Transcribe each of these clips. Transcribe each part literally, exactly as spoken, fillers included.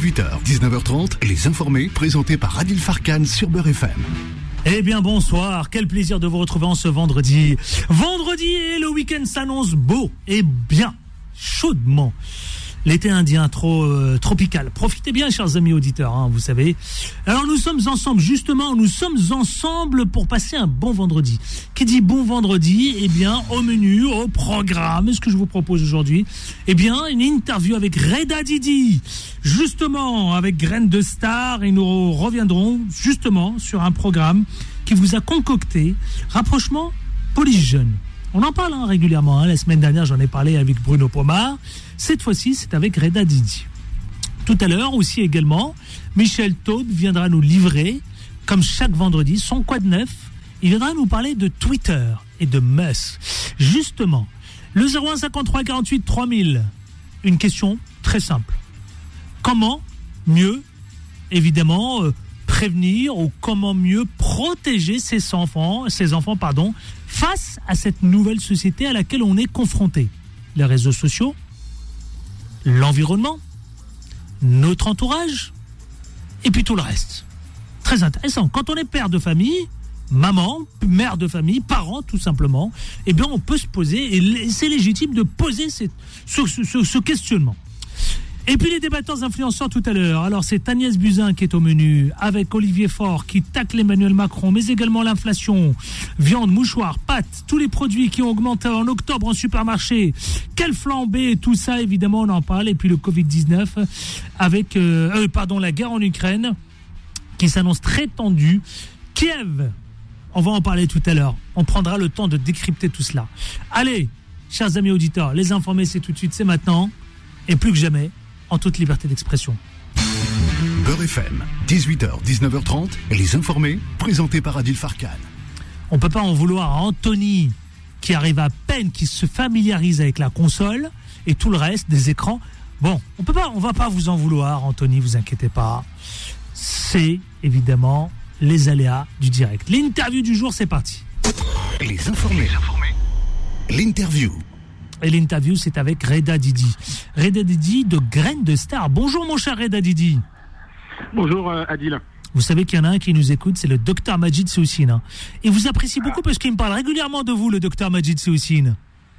dix-huit heures, dix-neuf heures trente, Les Informés, présentés par Adil Farkan sur Beurre F M. Eh bien bonsoir, quel plaisir de vous retrouver en ce vendredi. Vendredi et le week-end s'annonce beau et bien, chaudement. L'été indien trop euh, tropical. Profitez bien, chers amis auditeurs, hein, vous savez. Alors nous sommes ensemble, justement, nous sommes ensemble pour passer un bon vendredi. Qui dit bon vendredi, eh bien, au menu, au programme, ce que je vous propose aujourd'hui, eh bien, une interview avec Reda Didi, justement, avec Graines de Star, et nous reviendrons, justement, sur un programme qui vous a concocté, rapprochement police jeune. On en parle hein, régulièrement. Hein. La semaine dernière, j'en ai parlé avec Bruno Pomar. Cette fois-ci, c'est avec Reda Didi. Tout à l'heure aussi également, Michel Taube viendra nous livrer, comme chaque vendredi, son quoi de neuf. Il viendra nous parler de Twitter et de Musk. Justement, le zéro un cinquante-trois quarante-huit trois mille. Une question très simple. Comment mieux, évidemment, euh, prévenir ou comment mieux protéger ses enfants, ses enfants, pardon, face à cette nouvelle société à laquelle on est confronté. Les réseaux sociaux, l'environnement, notre entourage, et puis tout le reste. Très intéressant. Quand on est père de famille, maman, mère de famille, parent tout simplement, eh bien on peut se poser, et c'est légitime de poser cette, ce, ce, ce questionnement. Et puis les débatteurs influenceurs tout à l'heure. Alors c'est Agnès Buzyn qui est au menu, avec Olivier Faure qui tacle Emmanuel Macron, mais également l'inflation, viande, mouchoirs, pâtes, tous les produits qui ont augmenté en octobre en supermarché. Quelle flambée, tout ça évidemment on en parle. Et puis le covid dix-neuf avec euh, euh, pardon la guerre en Ukraine qui s'annonce très tendue. Kiev, on va en parler tout à l'heure. On prendra le temps de décrypter tout cela. Allez, chers amis auditeurs, les informés c'est tout de suite, c'est maintenant et plus que jamais. En toute liberté d'expression. Beurre F M, dix-huit heures, dix-neuf heures trente, Les Informés, présentés par Adil Farkan. On ne peut pas en vouloir à Anthony, qui arrive à peine, qui se familiarise avec la console et tout le reste des écrans. Bon, on peut pas, on va pas vous en vouloir, Anthony, vous inquiétez pas. C'est évidemment les aléas du direct. L'interview du jour, c'est parti. Les Informés. Les Informés. L'interview. Et l'interview, c'est avec Reda Didi. Reda Didi de Graines de Star. Bonjour mon cher Reda Didi. Bonjour euh, Adil. Vous savez qu'il y en a un qui nous écoute, c'est le docteur Majid Soussine. Hein. Et vous appréciez beaucoup parce qu'il me parle régulièrement de vous, le docteur Majid Soussine.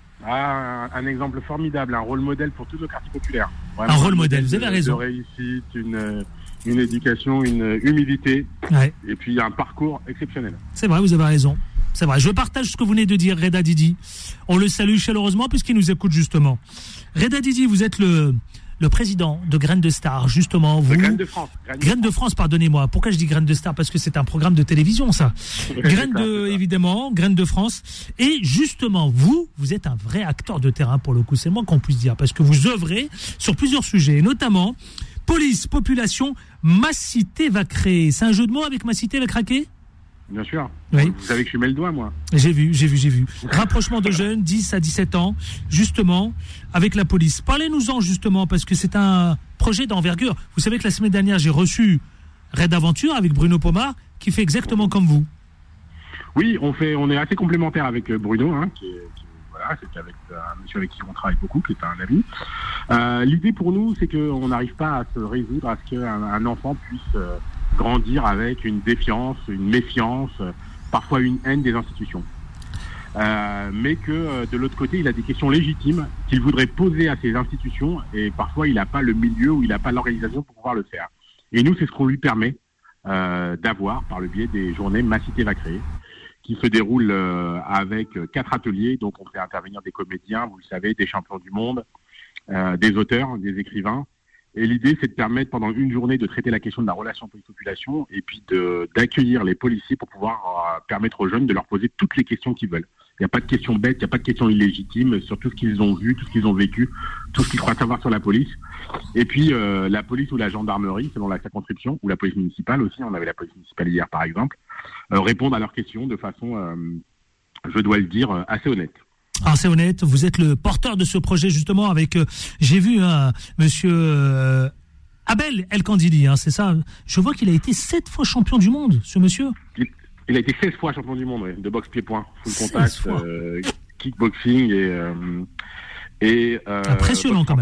Ah, un, un exemple formidable, un rôle modèle pour tout le quartier populaire. Vraiment, un rôle modèle, vous avez raison. De réussite, une, une éducation, une humilité, ouais. Et puis un parcours exceptionnel. C'est vrai, vous avez raison. C'est vrai, je partage ce que vous venez de dire, Reda Didi. On le salue chaleureusement puisqu'il nous écoute justement. Reda Didi, vous êtes le, le président de Graines de Star, justement. Vous... Graines de France. Graines, Graines de, de France, pardonnez-moi. Pourquoi je dis Graines de Star? Parce que c'est un programme de télévision, ça. Graines de, évidemment, Graines de France. Et justement, vous, vous êtes un vrai acteur de terrain pour le coup. C'est le moins qu'on puisse dire. Parce que vous œuvrez sur plusieurs sujets, notamment police, population, ma cité va créer. C'est un jeu de mots avec ma cité va craquer? Bien sûr. Oui. Vous savez que je mets le doigt, moi. J'ai vu, j'ai vu, j'ai vu. Rapprochement de jeunes, dix à dix-sept ans, justement, avec la police. Parlez-nous-en, justement, parce que c'est un projet d'envergure. Vous savez que la semaine dernière, j'ai reçu Red Aventure avec Bruno Pomar, qui fait exactement comme vous. Oui, on fait, on est assez complémentaires avec Bruno, hein, qui est, qui, voilà, c'est avec un monsieur avec qui on travaille beaucoup, qui est un ami. Euh, l'idée pour nous, c'est qu'on n'arrive pas à se résoudre à ce qu'un un enfant puisse... Euh, grandir avec une défiance, une méfiance, parfois une haine des institutions. Euh, mais que euh, de l'autre côté, il a des questions légitimes qu'il voudrait poser à ces institutions et parfois il n'a pas le milieu ou il n'a pas l'organisation pour pouvoir le faire. Et nous, c'est ce qu'on lui permet euh, d'avoir par le biais des journées Ma Cité va créer, qui se déroulent euh, avec quatre ateliers. Donc on fait intervenir des comédiens, vous le savez, des champions du monde, euh, des auteurs, des écrivains. Et l'idée, c'est de permettre pendant une journée de traiter la question de la relation police-population et puis de, d'accueillir les policiers pour pouvoir euh, permettre aux jeunes de leur poser toutes les questions qu'ils veulent. Il n'y a pas de questions bêtes, il n'y a pas de questions illégitimes sur tout ce qu'ils ont vu, tout ce qu'ils ont vécu, tout ce qu'ils croient savoir sur la police. Et puis, euh, la police ou la gendarmerie, selon la circonscription, ou la police municipale aussi, on avait la police municipale hier par exemple, euh, répondent à leurs questions de façon, euh, je dois le dire, assez honnête. Ah, c'est honnête, vous êtes le porteur de ce projet justement avec, euh, j'ai vu hein, monsieur euh, Abel El Kandili, hein, c'est ça. Je vois qu'il a été sept fois champion du monde, ce monsieur. Il, il a été seize fois champion du monde, ouais, de boxe pied-point, full contact, euh, kickboxing et... Euh, et euh, Impressionnant quand même. Hein.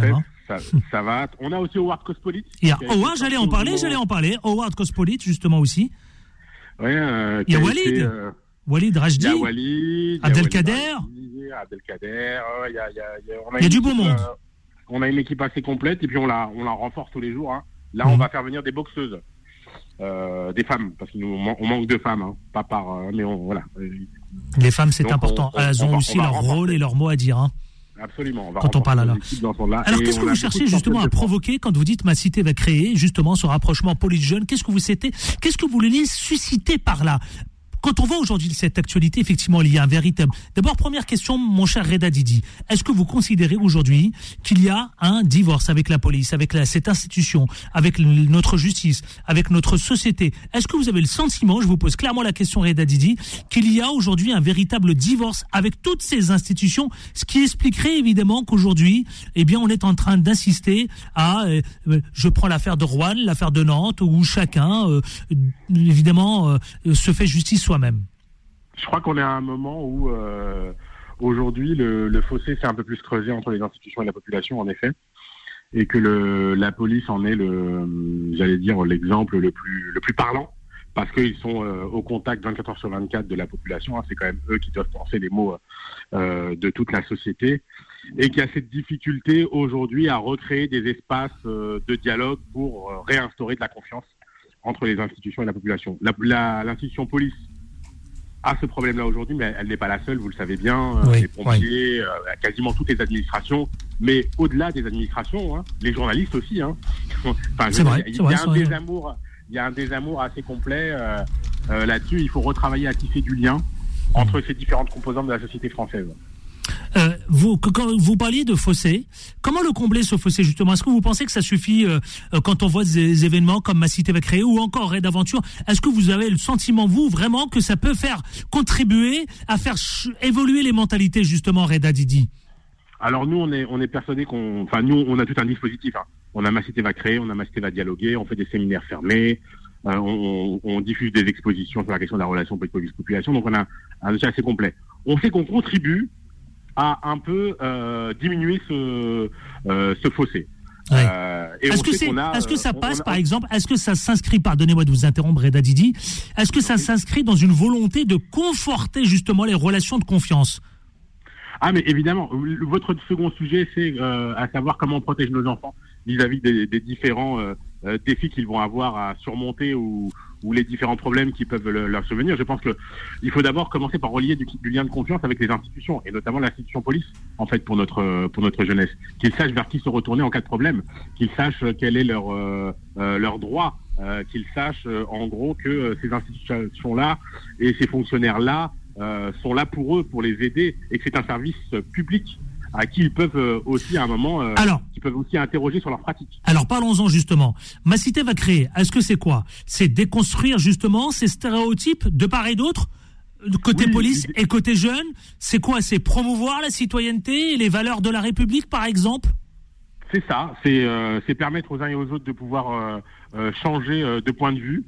Ça, ça va. On a aussi Howard Cospolite. Il y a Howard, j'allais en parler, j'allais en parler. Howard Cospolite, justement aussi. Ouais, euh, il y a Walid. Été, euh... Walid Rajdi. Il y a Walid. Abdelkader. Abdelkader. Il y a, il y a, il y a, on a il y a du beau monde. Euh, on a une équipe assez complète et puis on la, on la renforce tous les jours. Hein. Là, mmh. on va faire venir des boxeuses. Euh, des femmes, parce qu'on on manque de femmes, hein. Pas par, euh, mais on, voilà. Les femmes, c'est donc important. On, on, Elles ont va, aussi leur rôle et leur mot à dire. Hein. Absolument. On va quand on parle là. Alors, qu'est-ce que vous cherchez justement à provoquer quand vous dites ma cité va créer justement ce rapprochement police-jeune? Qu'est-ce que vous souhaitez? Qu'est-ce que vous voulez susciter par là? Quand on voit aujourd'hui cette actualité, effectivement, il y a un véritable... D'abord, première question, mon cher Reda Didi. Est-ce que vous considérez aujourd'hui qu'il y a un divorce avec la police, avec la, cette institution, avec notre justice, avec notre société? Est-ce que vous avez le sentiment, je vous pose clairement la question, Reda Didi, qu'il y a aujourd'hui un véritable divorce avec toutes ces institutions, ce qui expliquerait évidemment qu'aujourd'hui, eh bien, on est en train d'insister à... Euh, je prends l'affaire de Rouen, l'affaire de Nantes, où chacun, euh, évidemment, euh, se fait justice soi même. Je crois qu'on est à un moment où euh, aujourd'hui le, le fossé s'est un peu plus creusé entre les institutions et la population, en effet, et que le, la police en est le, j'allais dire, l'exemple le plus le plus parlant, parce qu'ils sont euh, au contact vingt-quatre heures sur vingt-quatre de la population. Hein, c'est quand même eux qui doivent penser les mots euh, de toute la société, et qui a cette difficulté aujourd'hui à recréer des espaces euh, de dialogue pour euh, réinstaurer de la confiance entre les institutions et la population. La, la, l'institution police a ce problème-là aujourd'hui, mais elle n'est pas la seule, vous le savez bien. Oui, les pompiers, oui. euh, quasiment toutes les administrations, mais au-delà des administrations, hein, les journalistes aussi. Hein. Enfin, c'est vrai, il y, c'est vrai, y a un désamour, il y a un désamour assez complet euh, euh, là-dessus. Il faut retravailler à tisser du lien entre ces différentes composantes de la société française. Euh, vous, quand vous parliez de fossé, comment le combler ce fossé justement? Est-ce que vous pensez que ça suffit euh, quand on voit des événements comme Ma Cité va créer ou encore Raid Aventure? Est-ce que vous avez le sentiment, vous, vraiment, que ça peut faire contribuer à faire ch- évoluer les mentalités justement, Reda Didi? Alors nous, on est on est persuadés qu'on, enfin nous, on a tout un dispositif. Hein. On a Ma Cité va créer, on a Ma Cité va dialoguer, on fait des séminaires fermés, euh, on, on diffuse des expositions sur la question de la relation police-population. Donc on a un dossier assez complet. On sait qu'on contribue à un peu euh, diminuer ce euh, ce fossé. Ouais. Euh, et est-ce que c'est, a, est-ce que ça passe, a... par exemple, est-ce que ça s'inscrit, pardonnez-moi de vous interrompre, Reda Didi, est-ce que ça s'inscrit dans une volonté de conforter justement les relations de confiance? Ah, mais évidemment, votre second sujet, c'est euh, à savoir comment on protège nos enfants vis-à-vis des, des différents euh, euh, défis qu'ils vont avoir à surmonter ou, ou les différents problèmes qui peuvent le, leur survenir. Je pense que il faut d'abord commencer par relier du, du lien de confiance avec les institutions, et notamment l'institution police, en fait, pour notre pour notre jeunesse. Qu'ils sachent vers qui se retourner en cas de problème, qu'ils sachent quel est leur euh, euh, leur droit, euh, qu'ils sachent euh, en gros que euh, ces institutions-là et ces fonctionnaires-là euh, sont là pour eux, pour les aider, et que c'est un service euh, public à qui ils peuvent euh, aussi à un moment, euh, alors, qui peuvent aussi interroger sur leurs pratiques. Alors parlons-en justement. Ma Cité va créer. Est-ce que c'est quoi? C'est déconstruire justement ces stéréotypes de part et d'autre, côté oui, police et côté jeune. C'est quoi? C'est promouvoir la citoyenneté et les valeurs de la République, par exemple? C'est ça. C'est, euh, c'est permettre aux uns et aux autres de pouvoir euh, euh, changer euh, de point de vue.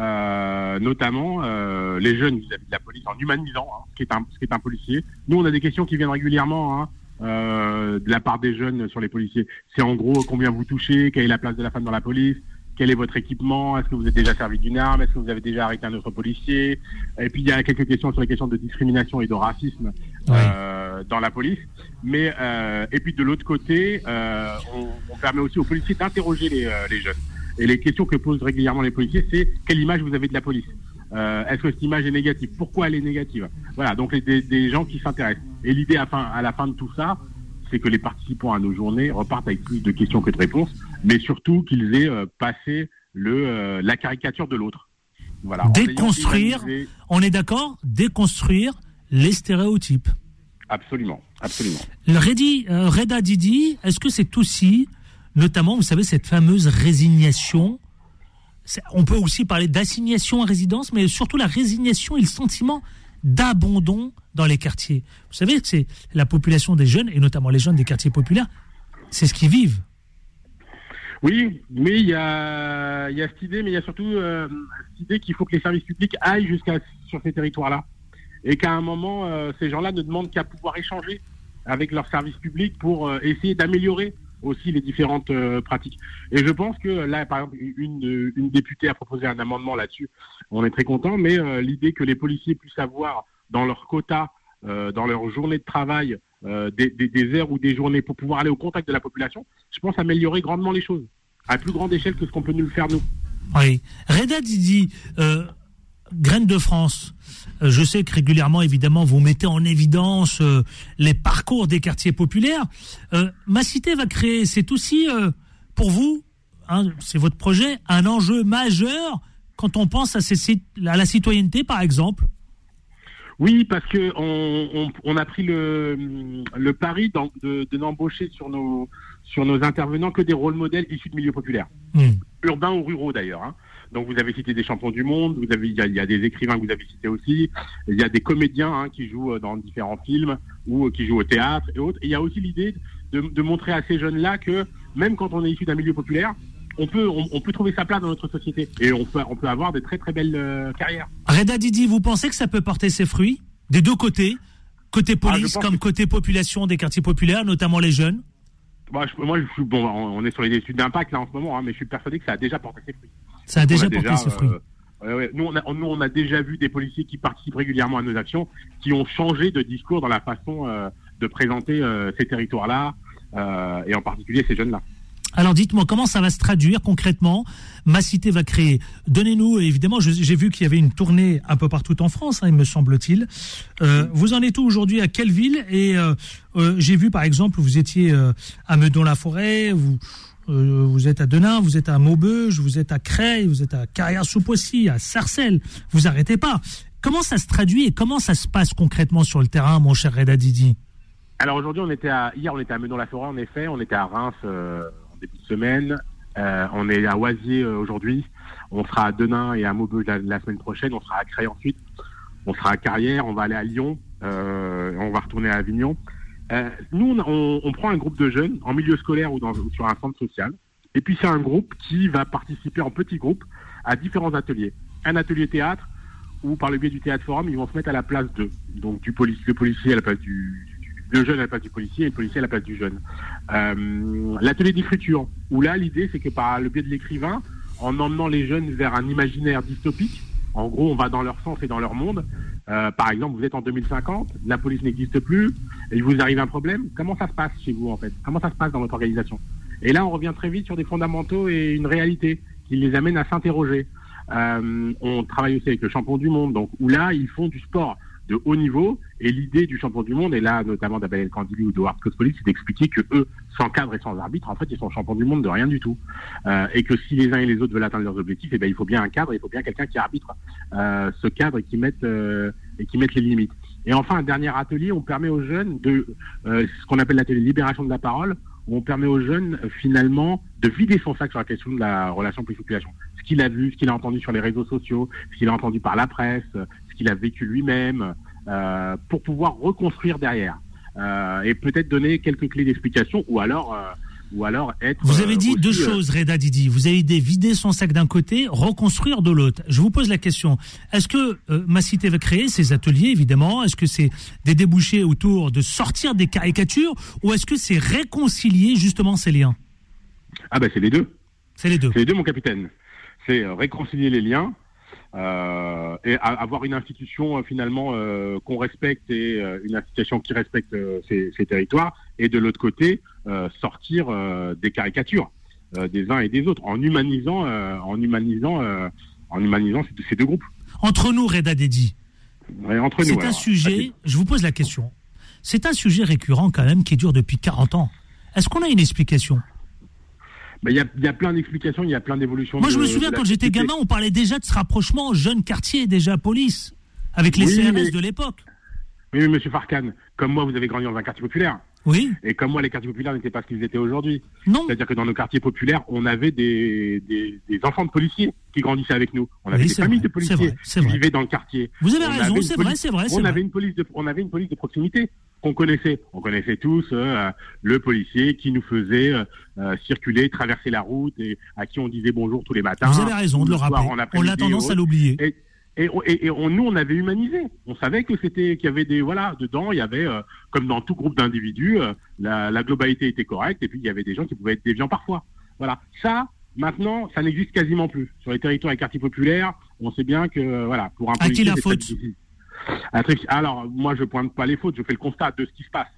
Euh, notamment euh, les jeunes vis-à-vis de la police en humanisant hein, ce qui est un ce qui est un policier. Nous on a des questions qui viennent régulièrement hein, euh, de la part des jeunes sur les policiers. C'est en gros combien vous touchez, quelle est la place de la femme dans la police, quel est votre équipement, est-ce que vous êtes déjà servi d'une arme, est-ce que vous avez déjà arrêté un autre policier. Et puis il y a quelques questions sur les questions de discrimination et de racisme ouais. euh, dans la police. Mais euh, et puis de l'autre côté, euh, on, on permet aussi aux policiers d'interroger les, euh, les jeunes. Et les questions que posent régulièrement les policiers, c'est quelle image vous avez de la police? euh, Est-ce que cette image est négative? Pourquoi elle est négative? Voilà, donc les, des, des gens qui s'intéressent. Et l'idée à, fin, à la fin de tout ça, c'est que les participants à nos journées repartent avec plus de questions que de réponses, mais surtout qu'ils aient euh, passé le, euh, la caricature de l'autre. Voilà. Déconstruire, on est d'accord? Déconstruire les stéréotypes. Absolument, absolument. Le Redi, euh, Reda Didi, est-ce que c'est aussi... Notamment, vous savez, cette fameuse résignation. On peut aussi parler d'assignation à résidence, mais surtout la résignation et le sentiment d'abandon dans les quartiers. Vous savez que c'est la population des jeunes, et notamment les jeunes des quartiers populaires, c'est ce qu'ils vivent. Oui, mais il y a, il y a cette idée, mais il y a surtout euh, cette idée qu'il faut que les services publics aillent jusqu'à sur ces territoires-là. Et qu'à un moment, euh, ces gens-là ne demandent qu'à pouvoir échanger avec leurs services publics pour euh, essayer d'améliorer aussi les différentes euh, pratiques. Et je pense que là, par exemple, une, une députée a proposé un amendement là-dessus. On est très content, mais euh, l'idée que les policiers puissent avoir dans leur quota, euh, dans leur journée de travail, euh, des, des, des heures ou des journées pour pouvoir aller au contact de la population, je pense améliorer grandement les choses, à plus grande échelle que ce qu'on peut nous le faire nous. Oui. Reda Didi, euh, Graines de France, euh, je sais que régulièrement, évidemment, vous mettez en évidence euh, les parcours des quartiers populaires. Euh, Ma Cité va créer, c'est aussi euh, pour vous, hein, c'est votre projet, un enjeu majeur quand on pense à, ces, à la citoyenneté, par exemple. Oui, parce que on, on, on a pris le, le pari de, de n'embaucher sur nos, sur nos intervenants que des rôles modèles issus de milieux populaires, mmh. urbains ou ruraux d'ailleurs. Hein. Donc vous avez cité des champions du monde, vous avez il y, y a des écrivains que vous avez cités aussi, il y a des comédiens hein, qui jouent dans différents films ou qui jouent au théâtre et autres. Et il y a aussi l'idée de, de montrer à ces jeunes-là que même quand on est issu d'un milieu populaire, on peut on, on peut trouver sa place dans notre société et on peut on peut avoir de très très belles euh, carrières. Reda Didi, vous pensez que ça peut porter ses fruits des deux côtés, côté police ah, comme que... côté population des quartiers populaires, notamment les jeunes? Bah, je, moi, je suis bon. On est sur les études d'impact là en ce moment, hein, mais je suis persuadé que ça a déjà porté ses fruits. Ça a déjà porté déjà, ses fruits. Euh, ouais, ouais. Nous, on a, nous, on a déjà vu des policiers qui participent régulièrement à nos actions, qui ont changé de discours dans la façon euh, de présenter euh, ces territoires-là, euh, et en particulier ces jeunes-là. Alors dites-moi, comment ça va se traduire concrètement? Ma Cité va créer. Donnez-nous, évidemment, je, j'ai vu qu'il y avait une tournée un peu partout en France, hein, il me semble-t-il. Euh, vous en êtes où aujourd'hui? À quelle ville? Et euh, euh, j'ai vu, par exemple, vous étiez euh, à Meudon-la-Forêt, vous, euh, vous êtes à Denain, vous êtes à Maubeuge, vous êtes à Creil, vous êtes à Carrière-sous-Poissy, à Sarcelles. Vous arrêtez pas. Comment ça se traduit et comment ça se passe concrètement sur le terrain, mon cher Reda Didi? Alors aujourd'hui, on était à, hier, on était à Meudon-la-Forêt, en effet. On était à Reims euh, en début de semaine. Euh, on est à Oisier euh, aujourd'hui. On sera à Denain et à Maubeuge la, la semaine prochaine. On sera à Creil ensuite. On sera à Carrière. On va aller à Lyon. Euh, on va retourner à Avignon. Euh, nous, on, on prend un groupe de jeunes en milieu scolaire ou, dans, ou sur un centre social. Et puis, c'est un groupe qui va participer en petits groupes à différents ateliers. Un atelier théâtre où, par le biais du théâtre forum, ils vont se mettre à la place d'eux. Donc, du police, le policier à la place du... le jeune à la place du policier et le policier à la place du jeune. Euh, l'atelier d'écriture, où là, l'idée, c'est que par le biais de l'écrivain, en emmenant les jeunes vers un imaginaire dystopique, en gros, on va dans leur sens et dans leur monde. Euh, par exemple, vous êtes en deux mille cinquante, la police n'existe plus, et il vous arrive un problème. Comment ça se passe chez vous, en fait? Comment ça se passe dans votre organisation? Et là, on revient très vite sur des fondamentaux et une réalité qui les amène à s'interroger. Euh, on travaille aussi avec le champion du monde, donc où là, ils font du sport de haut niveau, et l'idée du champion du monde, et là notamment d'Abel El-Kandili ou de Howard Cospolic, c'est d'expliquer que eux, sans cadre et sans arbitre, en fait, ils sont champions du monde de rien du tout, euh, et que si les uns et les autres veulent atteindre leurs objectifs, eh ben il faut bien un cadre, il faut bien quelqu'un qui arbitre euh, ce cadre et qui mette euh, et qui mette les limites. Et enfin, un dernier atelier, on permet aux jeunes de euh, ce qu'on appelle l'atelier libération de la parole, où on permet aux jeunes euh, finalement de vider son sac sur la question de la relation police-population. Ce qu'il a vu, ce qu'il a entendu sur les réseaux sociaux, ce qu'il a entendu par la presse, ce qu'il a vécu lui-même, euh, pour pouvoir reconstruire derrière. Euh, et peut-être donner quelques clés d'explication, ou alors, euh, ou alors être... Vous avez dit euh, aussi, deux choses, Reda Didi. Vous avez dit vider son sac d'un côté, reconstruire de l'autre. Je vous pose la question. Est-ce que euh, Ma Cité va créer ces ateliers, évidemment? Est-ce que c'est des débouchés autour de sortir des caricatures, ou est-ce que c'est réconcilier justement ces liens? Ah ben c'est les deux. C'est les deux. C'est les deux, mon capitaine. C'est euh, réconcilier les liens, Euh, et à, avoir une institution euh, finalement euh, qu'on respecte et euh, une institution qui respecte euh, ses, ses territoires, et de l'autre côté euh, sortir euh, des caricatures euh, des uns et des autres en humanisant euh, en humanisant euh, en humanisant ces, ces deux groupes. Entre nous, Reda Didi, ouais, entre nous, c'est alors, un sujet, allez. Je vous pose la question, c'est un sujet récurrent quand même qui dure depuis quarante ans. Est-ce qu'on a une explication? Il y, a, y a plein d'explications, il y a plein d'évolutions. Moi, de, je me souviens, quand j'étais gamin, on parlait déjà de ce rapprochement jeune quartier, déjà police, avec les oui, C R S mais, de l'époque. Oui, mais monsieur Farkan, comme moi, vous avez grandi dans un quartier populaire. Oui. Et comme moi, les quartiers populaires n'étaient pas ce qu'ils étaient aujourd'hui. Non. C'est-à-dire que dans nos quartiers populaires, on avait des, des, des enfants de policiers qui grandissaient avec nous. On avait oui, des familles vrai, de policiers vrai, qui vrai. vivaient dans le quartier. Vous avez on raison, c'est police, vrai, c'est vrai. On vrai. avait une police de, on avait une police de proximité qu'on connaissait. On connaissait tous euh, le policier qui nous faisait euh, circuler, traverser la route, et à qui on disait bonjour tous les matins. Vous avez raison de le rappeler. On, on a tendance à l'oublier. Et, Et, et, et on, nous, on avait humanisé. On savait que c'était, qu'il y avait des, voilà, dedans, il y avait, euh, comme dans tout groupe d'individus, euh, la, la globalité était correcte, et puis il y avait des gens qui pouvaient être déviants parfois. Voilà. Ça, maintenant, ça n'existe quasiment plus. Sur les territoires et quartiers populaires, on sait bien que, voilà, pour un policier, à qui la faute? Alors, moi, je pointe pas les fautes, je fais le constat de ce qui se passe.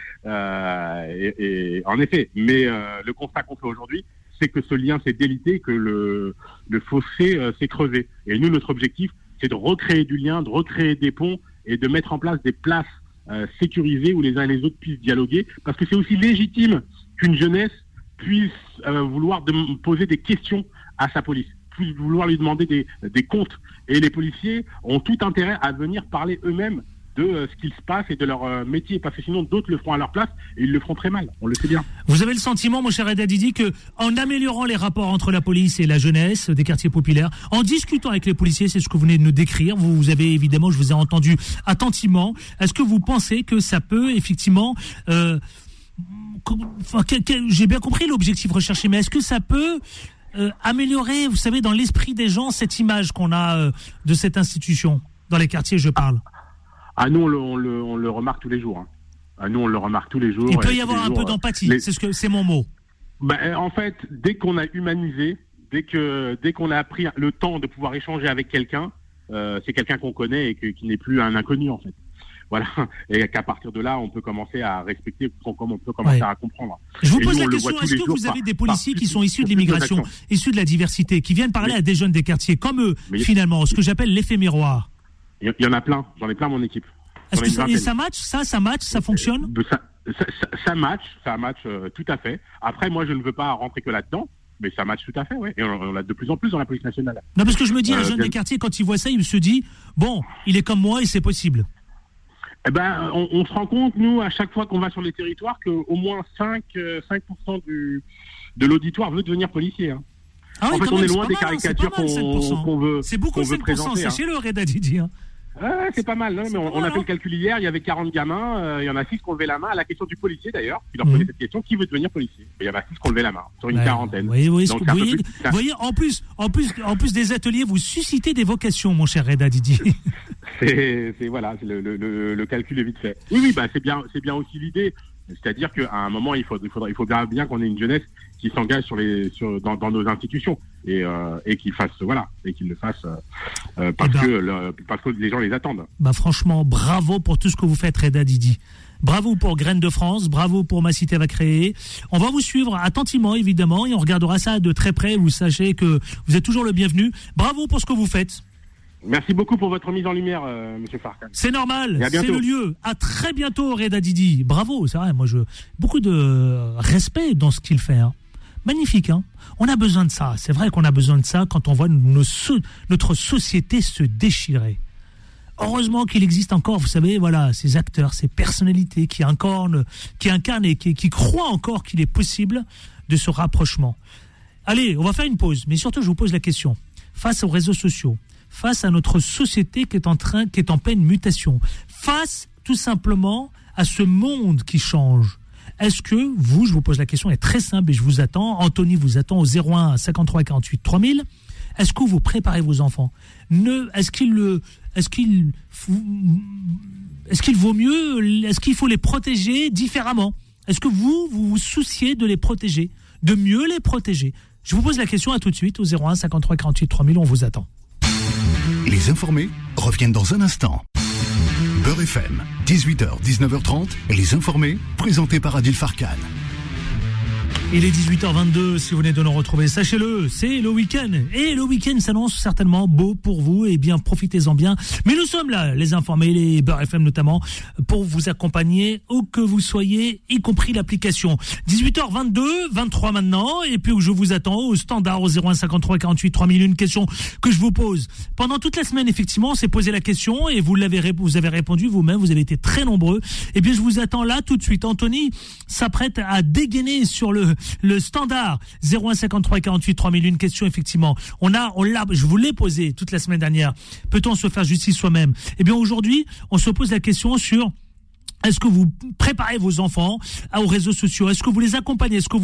euh, et, et, en effet, mais euh, le constat qu'on fait aujourd'hui, c'est que ce lien s'est délité, que le, le fossé euh, s'est creusé. Et nous, notre objectif, c'est de recréer du lien, de recréer des ponts et de mettre en place des places euh, sécurisées où les uns et les autres puissent dialoguer. Parce que c'est aussi légitime qu'une jeunesse puisse euh, vouloir de, poser des questions à sa police, puisse vouloir lui demander des, des comptes. Et les policiers ont tout intérêt à venir parler eux-mêmes de euh, ce qu'il se passe et de leur euh, métier, parce que sinon d'autres le feront à leur place et ils le feront très mal, on le sait bien. Vous avez le sentiment, mon cher Reda Didi, que en améliorant les rapports entre la police et la jeunesse des quartiers populaires, en discutant avec les policiers, c'est ce que vous venez de nous décrire, vous, vous avez évidemment, je vous ai entendu attentivement, est-ce que vous pensez que ça peut effectivement... Euh, enfin, que, que, j'ai bien compris l'objectif recherché, mais est-ce que ça peut... Euh, améliorer, vous savez, dans l'esprit des gens, cette image qu'on a euh, de cette institution, dans les quartiers, je parle. Ah, nous, on le, on le, on le remarque tous les jours. Hein. Ah, nous, on le remarque tous les jours. Il peut y avoir un jours, peu d'empathie, les... c'est, ce que, c'est mon mot. Ben, en fait, dès qu'on a humanisé, dès, que, dès qu'on a pris le temps de pouvoir échanger avec quelqu'un, euh, c'est quelqu'un qu'on connaît et que, qui n'est plus un inconnu, en fait. Voilà, et qu'à partir de là, on peut commencer à respecter, comme on peut commencer ouais. à comprendre. Je vous pose la question, est-ce que vous avez des policiers qui sont issus de l'immigration, issus de la diversité, qui viennent parler mais, à des jeunes des quartiers, comme eux, finalement, ce que j'appelle l'effet miroir? Il y en a plein, j'en ai plein mon équipe. Est-ce que ça, et ça match, ça, ça match, ça fonctionne? ça, ça, ça, ça match, ça match euh, tout à fait. Après, moi, je ne veux pas rentrer que là-dedans. Mais ça match tout à fait, oui. Et on, on l'a de plus en plus dans la police nationale. Non, parce que je me dis, euh, un jeune bien... des quartiers, quand il voit ça, il se dit, bon, il est comme moi et c'est possible. Eh ben, on, on se rend compte, nous, à chaque fois qu'on va sur les territoires, qu'au moins cinq pour cent du, de l'auditoire veut devenir policier. Hein. Ah oui, en fait, on même, est loin est des mal, caricatures hein, qu'on, qu'on veut. C'est beaucoup, qu'on veut cinq pour cent, présenter. Sachez-le, Reda Didi. Hein. Ouais, c'est pas mal. Non, mais on, pas on mal, a fait hein. le calcul hier, il y avait quarante gamins, euh, il y en a six qui ont levé la main à la question du policier d'ailleurs, qui leur mmh. posait cette question, qui veut devenir policier? Et il y en a six qui ont levé la main, sur une ouais. quarantaine. Oui, oui, Donc, vous voyez, plus, vous voyez, en plus, en plus, en plus des ateliers, vous suscitez des vocations, mon cher Reda Didi. c'est, c'est voilà, c'est le, le, le, le calcul est vite fait. Oui, oui, bah c'est bien, c'est bien aussi l'idée. C'est-à-dire qu'à un moment, il faut, il faudra, il faut bien, bien qu'on ait une jeunesse qui s'engage sur les, sur, dans, dans nos institutions et, euh, et qu'il fasse, voilà, et qu'il le fasse euh, parce ben, que, le, parce que les gens les attendent. Bah franchement, bravo pour tout ce que vous faites, Reda Didi. Bravo pour Graines de France, bravo pour Ma Cité va créer. On va vous suivre attentivement, évidemment, et on regardera ça de très près. Vous sachez que vous êtes toujours le bienvenu. Bravo pour ce que vous faites. Merci beaucoup pour votre mise en lumière, euh, Monsieur Farkan. C'est normal, c'est le lieu. À très bientôt, Reda Didi. Bravo, c'est vrai. Moi, je beaucoup de respect dans ce qu'il fait. Hein. Magnifique. Hein. On a besoin de ça. C'est vrai qu'on a besoin de ça quand on voit nos so- notre société se déchirer. Heureusement qu'il existe encore, vous savez, voilà, ces acteurs, ces personnalités qui incarnent, qui incarnent et qui, qui croient encore qu'il est possible de ce rapprochement. Allez, on va faire une pause, mais surtout, je vous pose la question. Face aux réseaux sociaux, face à notre société qui est en train, qui est en pleine mutation, face tout simplement à ce monde qui change. Est-ce que vous, je vous pose la question, elle est très simple et je vous attends. Anthony vous attend au zéro un cinquante-trois quarante-huit trois mille. Est-ce que vous préparez vos enfants? Ne, est-ce qu'il le, est-ce qu'il, est-ce qu'il vaut mieux, est-ce qu'il faut les protéger différemment? Est-ce que vous, vous vous souciez de les protéger, de mieux les protéger? Je vous pose la question à tout de suite au zéro un cinquante-trois quarante-huit trois mille. On vous attend. Les informés reviennent dans un instant. Beurre F M, dix-huit heures dix-neuf heures trente, les informés, présentés par Adil Farkan. Il est dix-huit heures vingt-deux, si vous venez de nous retrouver, sachez-le, c'est le week-end. Et le week-end s'annonce certainement beau pour vous, et bien profitez-en bien. Mais nous sommes là, les informés, les Beurre F M notamment, pour vous accompagner où que vous soyez, y compris l'application. dix-huit heures vingt-deux, vingt-trois maintenant, et puis où je vous attends au standard au zéro un cinquante-trois quarante-huit trois mille. Une question que je vous pose. Pendant toute la semaine, effectivement, on s'est posé la question, et vous l'avez vous avez répondu vous-même, vous avez été très nombreux. Et bien je vous attends là tout de suite. Anthony s'apprête à dégainer sur le le standard zéro un cinquante-trois quarante-huit trois mille. Une question, effectivement. On a, on l'a, je vous l'ai posé toute la semaine dernière. Peut-on se faire justice soi-même? Eh bien, aujourd'hui, on se pose la question sur est-ce que vous préparez vos enfants aux réseaux sociaux? Est-ce que vous les accompagnez? Est-ce que vous les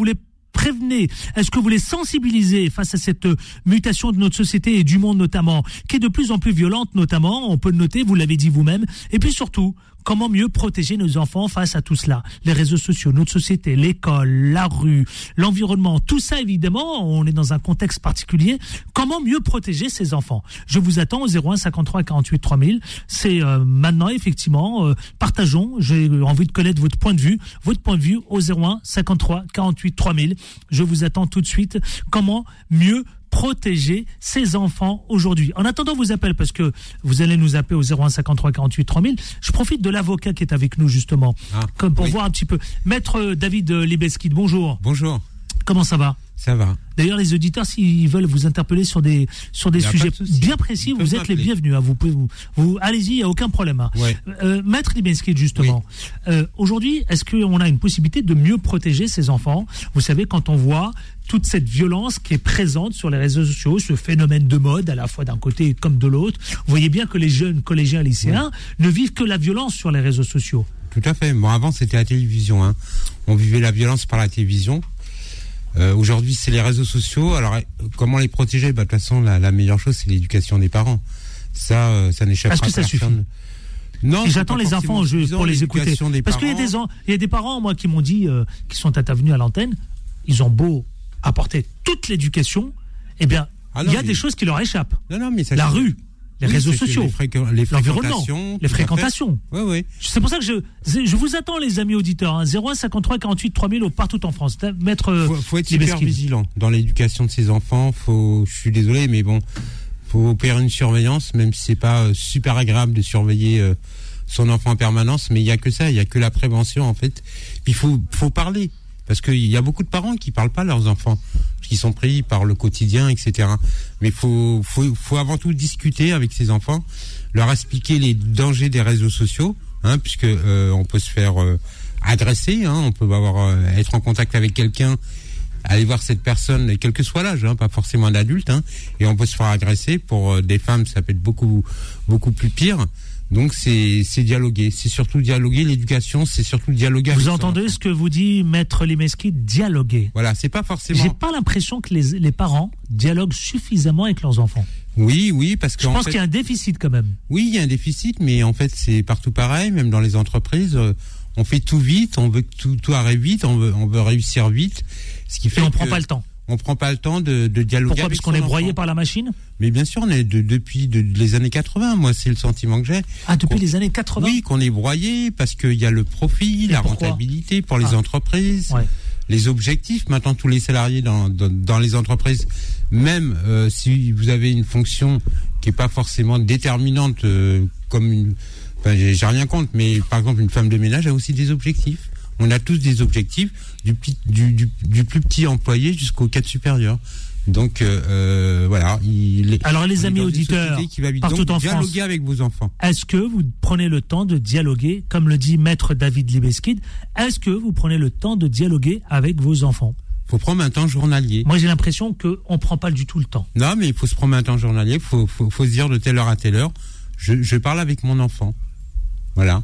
prévenez? Est-ce que vous les sensibilisez face à cette mutation de notre société et du monde notamment, qui est de plus en plus violente notamment, on peut le noter, vous l'avez dit vous-même. Et puis surtout, comment mieux protéger nos enfants face à tout cela? Les réseaux sociaux, notre société, l'école, la rue, l'environnement, tout ça évidemment, on est dans un contexte particulier. Comment mieux protéger ces enfants? Je vous attends au zéro un cinquante-trois quarante-huit trois mille. C'est euh, maintenant effectivement, euh, partageons, j'ai envie de connaître votre point de vue, votre point de vue au zéro un cinquante-trois quarante-huit trois mille. Je vous attends tout de suite. Comment mieux protéger ses enfants aujourd'hui? En attendant vos appels, parce que vous allez nous appeler au zéro un cinquante-trois quarante-huit trois mille, je profite de l'avocat qui est avec nous justement, ah, comme pour oui. voir un petit peu. Maître David Libeskid, bonjour. Bonjour. Comment ça va? Ça va. D'ailleurs, les auditeurs, s'ils veulent vous interpeller sur des sur des sujets de bien précis, vous êtes les bienvenus. Hein. Vous pouvez vous, vous allez-y, il y a aucun problème. Hein. Ouais. Euh, Maître Libeskid, justement. Oui. Euh, aujourd'hui, est-ce qu'on a une possibilité de mieux protéger ses enfants? Vous savez, quand on voit toute cette violence qui est présente sur les réseaux sociaux, ce phénomène de mode, à la fois d'un côté comme de l'autre, vous voyez bien que les jeunes collégiens, lycéens, oui. ne vivent que la violence sur les réseaux sociaux. Tout à fait. Bon, avant, c'était la télévision. Hein. On vivait la violence par la télévision. Euh, aujourd'hui, c'est les réseaux sociaux. Alors, comment les protéger? Bah, de toute façon, la, la meilleure chose, c'est l'éducation des parents. Ça, euh, ça n'échappe pas à personne. Est-ce que ça suffit? Non. Et j'attends les enfants je, pour les écouter. Parce qu'il y a des, il y a des parents, moi, qui m'ont dit, euh, qui sont intervenus à l'antenne, ils ont beau apporter toute l'éducation, eh bien, ah non, il y a mais... des choses qui leur échappent. Non, non, mais ça, la rue. Les oui, réseaux sociaux, les, fréqu- les l'environnement, les fréquentations. Oui, oui. C'est pour ça que je, je vous attends, les amis auditeurs. Hein, zéro un cinquante-trois quarante-huit trois mille partout en France. Maître, faut, faut être super vigilant dans l'éducation de ses enfants. Faut, je suis désolé, mais bon, faut opérer une surveillance, même si c'est pas euh, super agréable de surveiller euh, son enfant en permanence. Mais il y a que ça, il y a que la prévention en fait. Puis il faut, faut parler. Parce qu'il y a beaucoup de parents qui parlent pas à leurs enfants, qui sont pris par le quotidien, et cetera. Mais il faut, faut, faut avant tout discuter avec ces enfants, leur expliquer les dangers des réseaux sociaux, hein, puisque euh, on peut se faire euh, agresser, hein, on peut avoir euh, être en contact avec quelqu'un, aller voir cette personne, quel que soit l'âge, hein, pas forcément un adulte, hein, et on peut se faire agresser. Pour euh, des femmes, ça peut être beaucoup, beaucoup plus pire. Donc c'est c'est dialoguer, c'est surtout dialoguer. L'éducation, c'est surtout dialoguer. Vous entendez ce que vous dit Maître Libeskid, dialoguer. Voilà, c'est pas forcément. J'ai pas l'impression que les les parents dialoguent suffisamment avec leurs enfants. Oui, oui, parce que je pense fait, qu'il y a un déficit quand même. Oui, il y a un déficit, mais en fait c'est partout pareil, même dans les entreprises. On fait tout vite, on veut que tout tout arrive vite, on veut on veut réussir vite, ce qui fait Et on que prend pas le temps. On prend pas le temps de, de dialoguer. Pourquoi? Avec Parce qu'on est broyé enfant. par la machine? Mais bien sûr, on est de, depuis de, de les années quatre-vingts. Moi, c'est le sentiment que j'ai. Ah, depuis les années quatre-vingts? Oui, qu'on est broyé parce qu'il y a le profit, Et la pourquoi? rentabilité pour les ah. entreprises, ouais. les objectifs. Maintenant, tous les salariés dans, dans, dans les entreprises, même euh, si vous avez une fonction qui est pas forcément déterminante, euh, comme une, enfin, j'ai, j'ai rien contre, mais par exemple, une femme de ménage a aussi des objectifs. On a tous des objectifs, du, du, du, du plus petit employé jusqu'au cadre supérieur. Donc euh, voilà. Il, Alors les amis auditeurs, partout donc, en dialoguer France, avec vos enfants. Est-ce que vous prenez le temps de dialoguer, comme le dit Maître David Libeskid, est-ce que vous prenez le temps de dialoguer avec vos enfants? Faut prendre un temps journalier. Moi j'ai l'impression qu'on prend pas du tout le temps. Non, mais il faut se prendre un temps journalier. Faut, faut, faut se dire de telle heure à telle heure, je, je parle avec mon enfant. Voilà.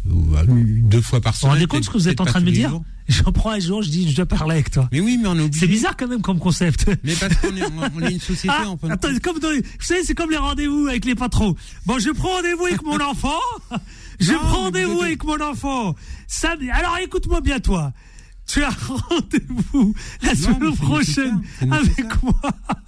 Deux fois par semaine. Vous vous rendez compte ce que vous êtes en train de me dire? J'en prends un jour, je dis, je dois parler avec toi. Mais oui, mais on est obligé. C'est bizarre quand même comme concept. Mais parce qu'on est, on est une société, ah, en fin attends, comme dans les, vous savez, c'est comme les rendez-vous avec les patrons. Bon, je prends rendez-vous avec mon enfant. Je non, prends rendez-vous avec mon enfant. Ça, alors écoute-moi bien, toi. Tu as rendez-vous la semaine non, prochaine avec moi.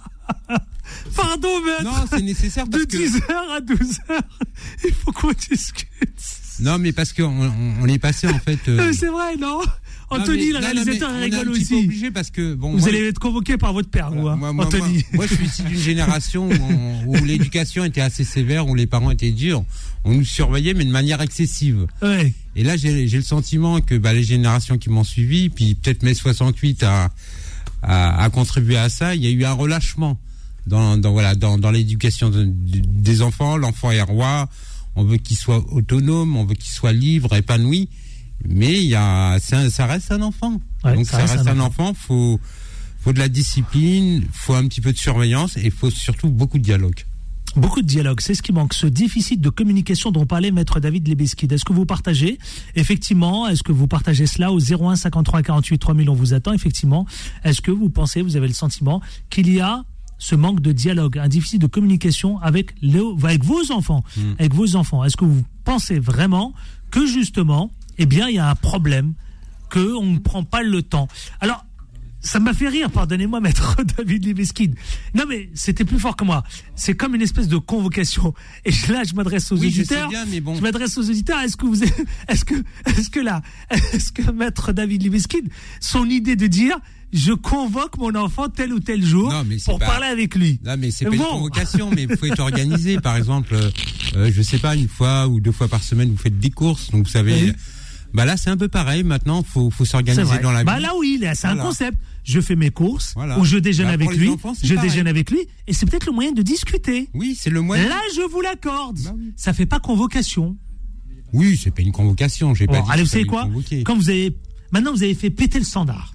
Pardon, maître. Non, c'est nécessaire parce de que... dix heures à douze heures, il faut qu'on discute. Non, mais parce qu'on on, on est passé, en fait... Euh... C'est vrai, non Anthony, non, mais, le réalisateur, non, non, rigole on est un aussi. Obligé parce que, bon, vous moi, allez être convoqué par votre père, vous, hein, moi, moi, Anthony. Moi, moi, je suis issu d'une génération où, on, où l'éducation était assez sévère, où les parents étaient durs. On nous surveillait, mais de manière excessive. Ouais. Et là, j'ai, j'ai le sentiment que bah, les générations qui m'ont suivi, puis peut-être mai soixante-huit a, a, a contribué à ça, il y a eu un relâchement dans, dans, voilà, dans, dans l'éducation de, de, des enfants. L'enfant est roi. On veut qu'il soit autonome, on veut qu'il soit libre, épanoui, mais il y a, un, ça reste un enfant. Ouais, Donc ça, ça reste, reste un enfant. enfant. Faut, faut de la discipline, faut un petit peu de surveillance et faut surtout beaucoup de dialogue. Beaucoup de dialogue, c'est ce qui manque, ce déficit de communication dont parlait Maître David Lebeskid. Est-ce que vous partagez, effectivement, est-ce que vous partagez cela au zéro un cinquante-trois quarante-huit trois mille, on vous attend, effectivement. Est-ce que vous pensez, vous avez le sentiment qu'il y a ce manque de dialogue, un déficit de communication avec, les, avec vos enfants, mmh. avec vos enfants. Est-ce que vous pensez vraiment que justement, eh bien, il y a un problème, qu'on ne prend pas le temps? Alors, ça m'a fait rire, pardonnez-moi, Maître David Lebeskid. Non, mais c'était plus fort que moi. C'est comme une espèce de convocation. Et là, je m'adresse aux oui, auditeurs. Je sais bien, mais bon. Je m'adresse aux auditeurs. Est-ce que vous, est-ce que, est-ce que là, est-ce que Maître David Lebeskid, son idée de dire, je convoque mon enfant tel ou tel jour non, pour pas... parler avec lui. Non, mais c'est pas bon. Une convocation, mais il faut être organisé. Par exemple, euh, je sais pas, une fois ou deux fois par semaine, vous faites des courses. Donc, vous savez, oui. bah là, c'est un peu pareil. Maintenant, faut, faut s'organiser dans la bah vie. Bah là, oui, là, c'est voilà. un concept. Je fais mes courses, voilà. ou je déjeune bah, avec lui, enfants, je pareil. déjeune avec lui, et c'est peut-être le moyen de discuter. Oui, c'est le moyen. Là, je vous l'accorde. Bah oui. Ça fait pas convocation. Oui, c'est pas une convocation. J'ai bon, pas dit allez, vous savez quoi? Quand vous avez, maintenant, vous avez fait péter le standard.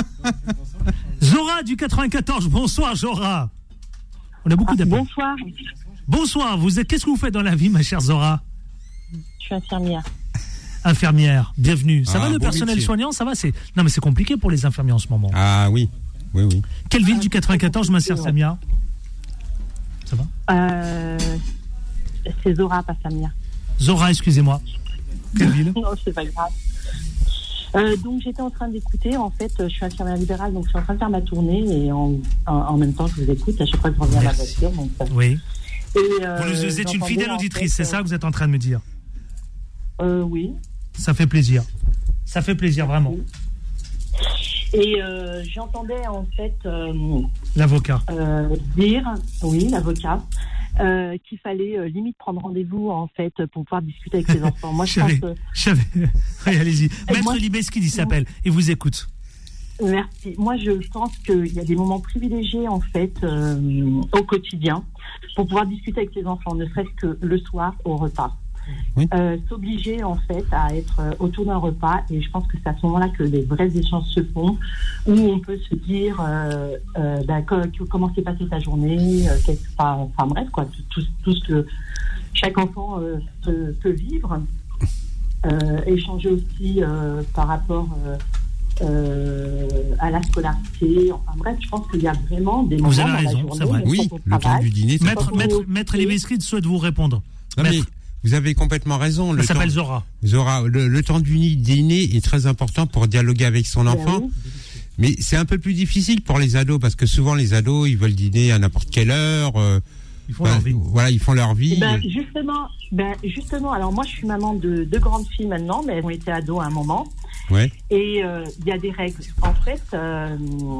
Zora du quatre-vingt-quatorze, bonsoir Zora. On a beaucoup ah, d'appels. Bonsoir. Bonsoir, vous êtes, qu'est-ce que vous faites dans la vie, ma chère Zora? Je suis infirmière. Infirmière, bienvenue. Ça ah, va le bon personnel métier. soignant? Ça va c'est... Non mais c'est compliqué pour les infirmiers en ce moment. Ah oui, oui, oui. Quelle ville du quatre-vingt-quatorze, ma chère Samia? Ça va euh, C'est Zora, pas Samia. Zora, excusez-moi. Quelle ville? Non, c'est pas grave. Euh, donc j'étais en train d'écouter, en fait, je suis infirmière libérale, donc je suis en train de faire ma tournée et en, en, en même temps je vous écoute, à chaque fois que je reviens à la voiture. Donc, oui. Et, euh, vous, vous êtes une fidèle auditrice, fait, c'est ça que vous êtes en train de me dire? Euh, oui. Ça fait plaisir. Ça fait plaisir, vraiment. Oui. Et euh, j'entendais en fait... Euh, L'avocat. Euh, dire, oui, l'avocat, euh, qu'il fallait euh, limite prendre rendez-vous en fait pour pouvoir discuter avec ses enfants. Moi, je pense... Euh... Oui, allez-y. Maître Lebeskid, il s'appelle. Il vous écoute. Merci. Moi, je pense qu'il y a des moments privilégiés en fait euh, au quotidien pour pouvoir discuter avec ses enfants, ne serait-ce que le soir au repas. Oui. Euh, s'obliger en fait à être euh, autour d'un repas, et je pense que c'est à ce moment-là que les vrais échanges se font, où on peut se dire euh, euh, bah, comment s'est passée ta journée, euh, qu'est-ce, enfin, enfin bref quoi, tout, tout, tout ce que chaque enfant euh, peut, peut vivre, euh, échanger aussi euh, par rapport euh, euh, à la scolarité, enfin bref, je pense qu'il y a vraiment des moments vous avez dans raison, la journée, c'est vrai. Oui, le temps du dîner. Maître, maître, maître Lebeskid souhaite vous répondre. Non, mais vous avez complètement raison. Ça s'appelle Zora. Zora, le, le temps du dîner est très important pour dialoguer avec son enfant. Oui. Mais c'est un peu plus difficile pour les ados, parce que souvent les ados, ils veulent dîner à n'importe quelle heure. Euh, ils font ben, leur vie. Voilà, ils font leur vie. Ben, justement, ben, justement, alors moi je suis maman de deux grandes filles maintenant, mais elles ont été ados à un moment. Ouais. Et il euh, y a des règles. En fait, euh,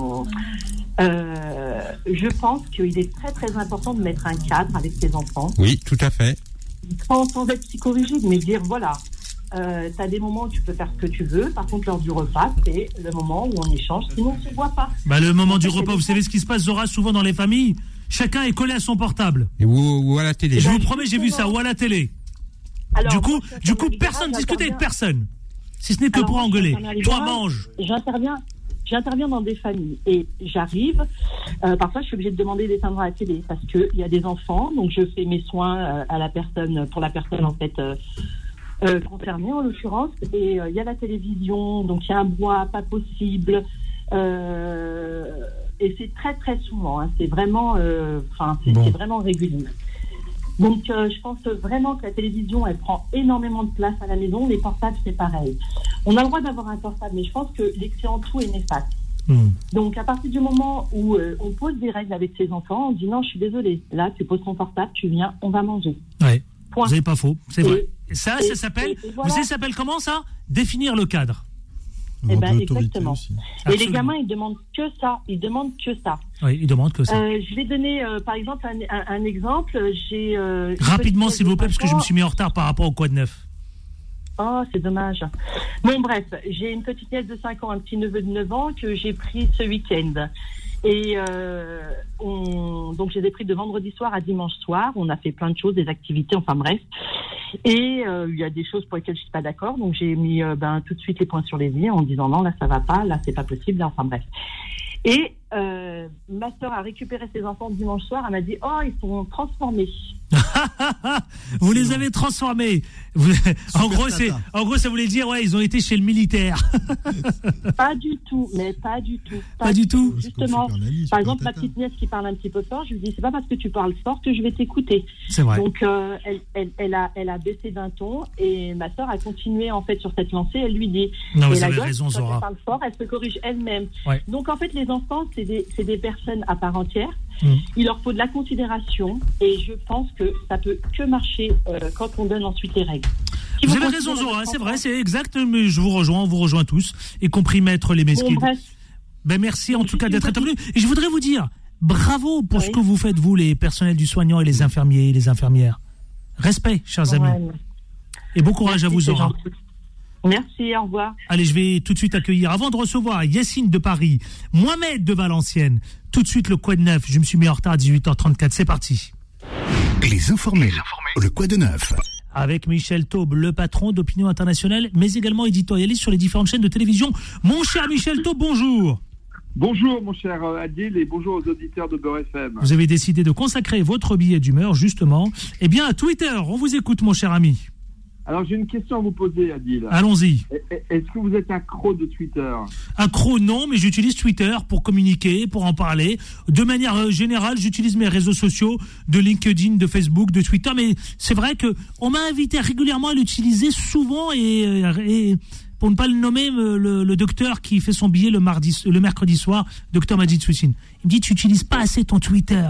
euh, je pense qu'il est très très important de mettre un cadre avec ses enfants. Oui, tout à fait. Sans, sans être psychorigide, mais dire voilà, euh, tu as des moments où tu peux faire ce que tu veux. Par contre, lors du repas, c'est le moment où on échange, sinon on ne se voit pas. Bah, le moment du repas, vous savez ce qui se passe, Zora, souvent dans les familles, chacun est collé à son portable. Et ou, ou à la télé. Je ben, vous promets, j'ai vu ça, ou à la télé. Alors, du coup, moi, du coup personne ne discute avec personne. Si ce n'est que Alors, pour moi, engueuler. Toi, mange. J'interviens. J'interviens dans des familles et j'arrive, euh, parfois je suis obligée de demander d'éteindre la télé parce qu'il y a des enfants, donc je fais mes soins euh, à la personne, pour la personne en fait euh, euh, concernée en l'occurrence, et il euh, y a la télévision, donc il y a un bois pas possible, euh, et c'est très très souvent, hein, c'est vraiment, enfin euh, c'est, bon. c'est vraiment régulier. Donc euh, je pense vraiment que la télévision elle prend énormément de place à la maison, les portables c'est pareil. On a le droit d'avoir un portable, mais je pense que l'excès en tout est néfaste. Mmh. Donc à partir du moment où euh, on pose des règles avec ses enfants, on dit non je suis désolée, là tu poses ton portable, tu viens, on va manger. Ouais. Point. Vous n'avez pas faux, c'est et, vrai. Ça, et, ça s'appelle, et, et voilà. vous savez ça s'appelle comment ça? Définir le cadre. Eh ben, exactement. Et les gamins, ils demandent que ça. Ils demandent que ça. Oui, ils demandent que ça. Euh, je vais donner, euh, par exemple, un, un, un exemple. J'ai euh, rapidement, s'il vous plaît, parce que je me suis mis en retard par rapport au Quoi de neuf. Oh, c'est dommage. Bon, bref, j'ai une petite nièce de cinq ans, un petit neveu de neuf ans que j'ai pris ce week-end. Et euh, on, donc, je les ai pris de vendredi soir à dimanche soir. On a fait plein de choses, des activités, enfin bref. Et euh, il y a des choses pour lesquelles je suis pas d'accord. Donc, j'ai mis euh, ben, tout de suite les points sur les i en disant non, là, ça va pas, là, c'est pas possible, là, enfin bref. Et euh, ma sœur a récupéré ses enfants dimanche soir, elle m'a dit « Oh, ils sont transformés ». Vous les avez transformés. Vous, en, gros, c'est, en gros, ça voulait dire, ouais, ils ont été chez le militaire. Pas du tout, mais pas du tout. Pas, pas du tout. tout. Justement, par exemple, ma petite nièce qui parle un petit peu fort, je lui dis, c'est pas parce que tu parles fort que je vais t'écouter. C'est vrai. Donc, euh, elle, elle, elle, a, elle a baissé d'un ton et ma sœur a continué en fait sur cette lancée. Elle lui dit, non, et vous la avez gosse, raison, quand Zora. elle parle fort, elle se corrige elle-même. Ouais. Donc, en fait, les enfants, c'est des, c'est des personnes à part entière. Mmh. Il leur faut de la considération et je pense que ça peut que marcher euh, quand on donne ensuite les règles. Si vous, vous avez raison, Zora, c'est vrai, c'est exact, mais je vous rejoins, on vous rejoint tous, y compris Maître Les Mesquines. Bon, ben, merci en tout cas d'être intervenu. Et je voudrais vous dire, bravo pour oui. ce que vous faites, vous, les personnels du soignant et les infirmiers et les infirmières. Respect, chers ouais. amis. Et bon courage merci, à vous, Zora. Merci, au revoir. Allez, je vais tout de suite accueillir, avant de recevoir Yacine de Paris, Mohamed de Valenciennes, tout de suite le Quoi de Neuf. Je me suis mis en retard à dix-huit heures trente-quatre, c'est parti. Les informés, le Quoi de Neuf. Avec Michel Taube, le patron d'Opinion Internationale, mais également éditorialiste sur les différentes chaînes de télévision. Mon cher Michel Taube, bonjour. Bonjour mon cher Adil et bonjour aux auditeurs de Beurre F M. Vous avez décidé de consacrer votre billet d'humeur justement, eh bien à Twitter. On vous écoute mon cher ami. Alors j'ai une question à vous poser Adil. Allons-y. Est-ce que vous êtes accro de Twitter? Accro non, mais j'utilise Twitter pour communiquer, pour en parler. De manière générale, j'utilise mes réseaux sociaux de LinkedIn, de Facebook, de Twitter. Mais c'est vrai que on m'a invité régulièrement à l'utiliser souvent et, et pour ne pas le nommer, le, le docteur qui fait son billet le mardi, le mercredi soir, docteur Majid Soussine. Il me dit tu n'utilises pas assez ton Twitter.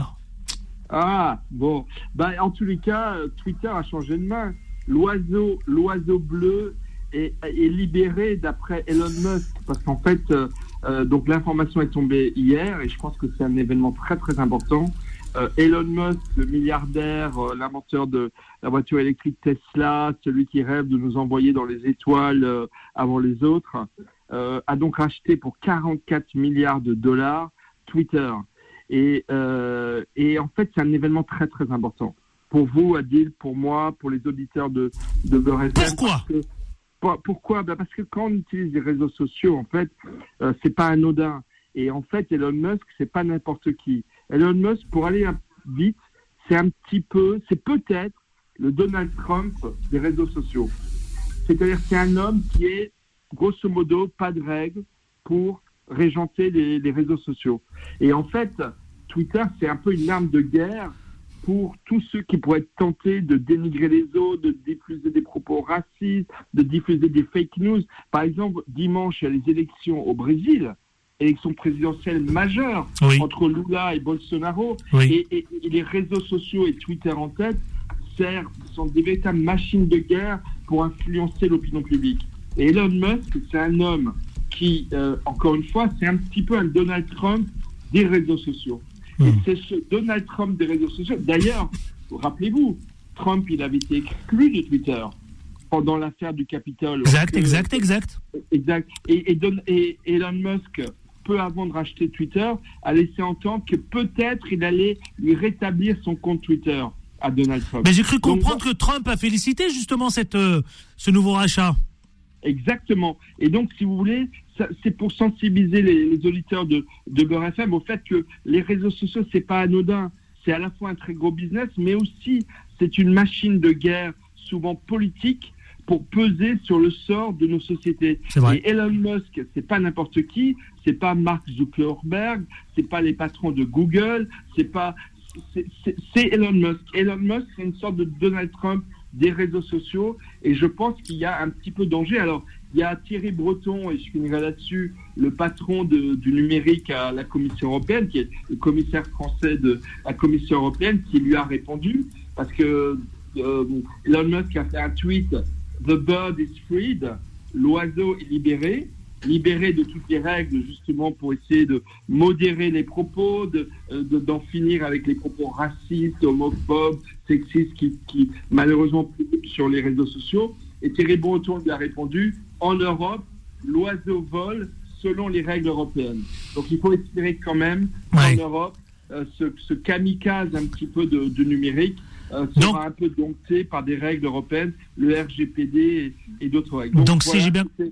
Ah bon, bah en tous les cas, Twitter a changé de main. L'oiseau, l'oiseau bleu est, est libéré d'après Elon Musk parce qu'en fait, euh, euh, donc l'information est tombée hier et je pense que c'est un événement très très important. Euh, Elon Musk, le milliardaire, euh, l'inventeur de la voiture électrique Tesla, celui qui rêve de nous envoyer dans les étoiles euh, avant les autres, euh, a donc racheté pour quarante-quatre milliards de dollars Twitter. Et, euh, et en fait, c'est un événement très très important. Pour vous, Adil, pour moi, pour les auditeurs de, de Beurre F M. Pourquoi que, pour, Pourquoi ben Parce que quand on utilise les réseaux sociaux, en fait, euh, c'est pas anodin. Et en fait, Elon Musk, c'est pas n'importe qui. Elon Musk, pour aller vite, c'est un petit peu, c'est peut-être le Donald Trump des réseaux sociaux. C'est-à-dire que c'est un homme qui est, grosso modo, pas de règles pour régenter les, les réseaux sociaux. Et en fait, Twitter, c'est un peu une arme de guerre pour tous ceux qui pourraient être tentés de dénigrer les autres, de diffuser des propos racistes, de diffuser des fake news. Par exemple, dimanche, il y a les élections au Brésil, élections présidentielles majeures oui. entre Lula et Bolsonaro, oui. et, et, et les réseaux sociaux et Twitter en tête servent, sont des véritables machines de guerre pour influencer l'opinion publique. Et Elon Musk, c'est un homme qui, euh, encore une fois, c'est un petit peu un Donald Trump des réseaux sociaux. Et c'est ce Donald Trump des réseaux sociaux. D'ailleurs, rappelez-vous, Trump, il avait été exclu de Twitter pendant l'affaire du Capitole. Exact, que, exact, exact. Exact. Et, et, Don, et Elon Musk, peu avant de racheter Twitter, a laissé entendre que peut-être il allait lui rétablir son compte Twitter à Donald Trump. Mais j'ai cru comprendre donc, que Trump a félicité justement cette, euh, ce nouveau rachat. Exactement. Et donc, si vous voulez, ça, c'est pour sensibiliser les, les auditeurs de, de Beurre F M au fait que les réseaux sociaux, c'est pas anodin. C'est à la fois un très gros business, mais aussi c'est une machine de guerre, souvent politique, pour peser sur le sort de nos sociétés. C'est vrai. Et Elon Musk, c'est pas n'importe qui, c'est pas Mark Zuckerberg, c'est pas les patrons de Google, c'est pas, c'est, c'est, c'est Elon Musk. Elon Musk, c'est une sorte de Donald Trump des réseaux sociaux, et je pense qu'il y a un petit peu de danger. Alors, il y a Thierry Breton, et je finirai là-dessus, le patron de, du numérique à la Commission européenne, qui est le commissaire français de la Commission européenne, qui lui a répondu, parce que euh, Elon Musk a fait un tweet, « The bird is freed », l'oiseau est libéré, libéré de toutes les règles, justement, pour essayer de modérer les propos, de, de, d'en finir avec les propos racistes, homophobes, sexistes, qui, qui malheureusement publient sur les réseaux sociaux. Et Thierry Breton lui a répondu, en Europe, l'oiseau vole selon les règles européennes. Donc il faut espérer quand même qu'en ouais. Europe, euh, ce, ce kamikaze un petit peu de, de numérique euh, sera Donc, un peu dompté par des règles européennes, le R G P D et, et d'autres règles. Donc, Donc voilà, si j'ai bien...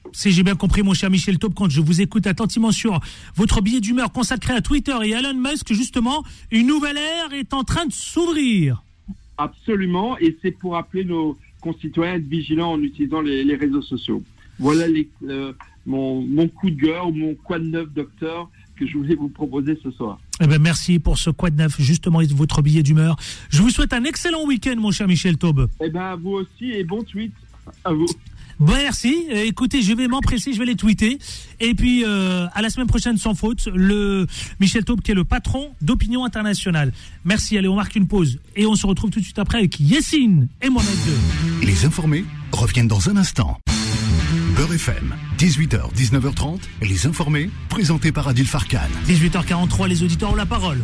Si j'ai bien compris, mon cher Michel Taube, quand je vous écoute attentivement sur votre billet d'humeur consacré à Twitter et Elon Musk, justement, une nouvelle ère est en train de s'ouvrir. Absolument, et c'est pour appeler nos concitoyens à être vigilants en utilisant les, les réseaux sociaux. Voilà les, euh, mon, mon coup de gueule, mon quoi de neuf, docteur, que je voulais vous proposer ce soir. Eh ben merci pour ce quoi de neuf, justement, et votre billet d'humeur. Je vous souhaite un excellent week-end, mon cher Michel Taube. Eh ben, vous aussi, et bon tweet à vous. Bon, merci. Euh, écoutez, je vais m'empresser, je vais les tweeter. Et puis, euh, à la semaine prochaine, sans faute, le Michel Taube, qui est le patron d'Opinion Internationale. Merci. Allez, on marque une pause. Et on se retrouve tout de suite après avec Yacine et Mohamed deux. Les informés reviennent dans un instant. Beurre F M, dix-huit heures, dix-neuf heures trente, les informés, présentés par Adil Farkan. dix-huit heures quarante-trois, les auditeurs ont la parole.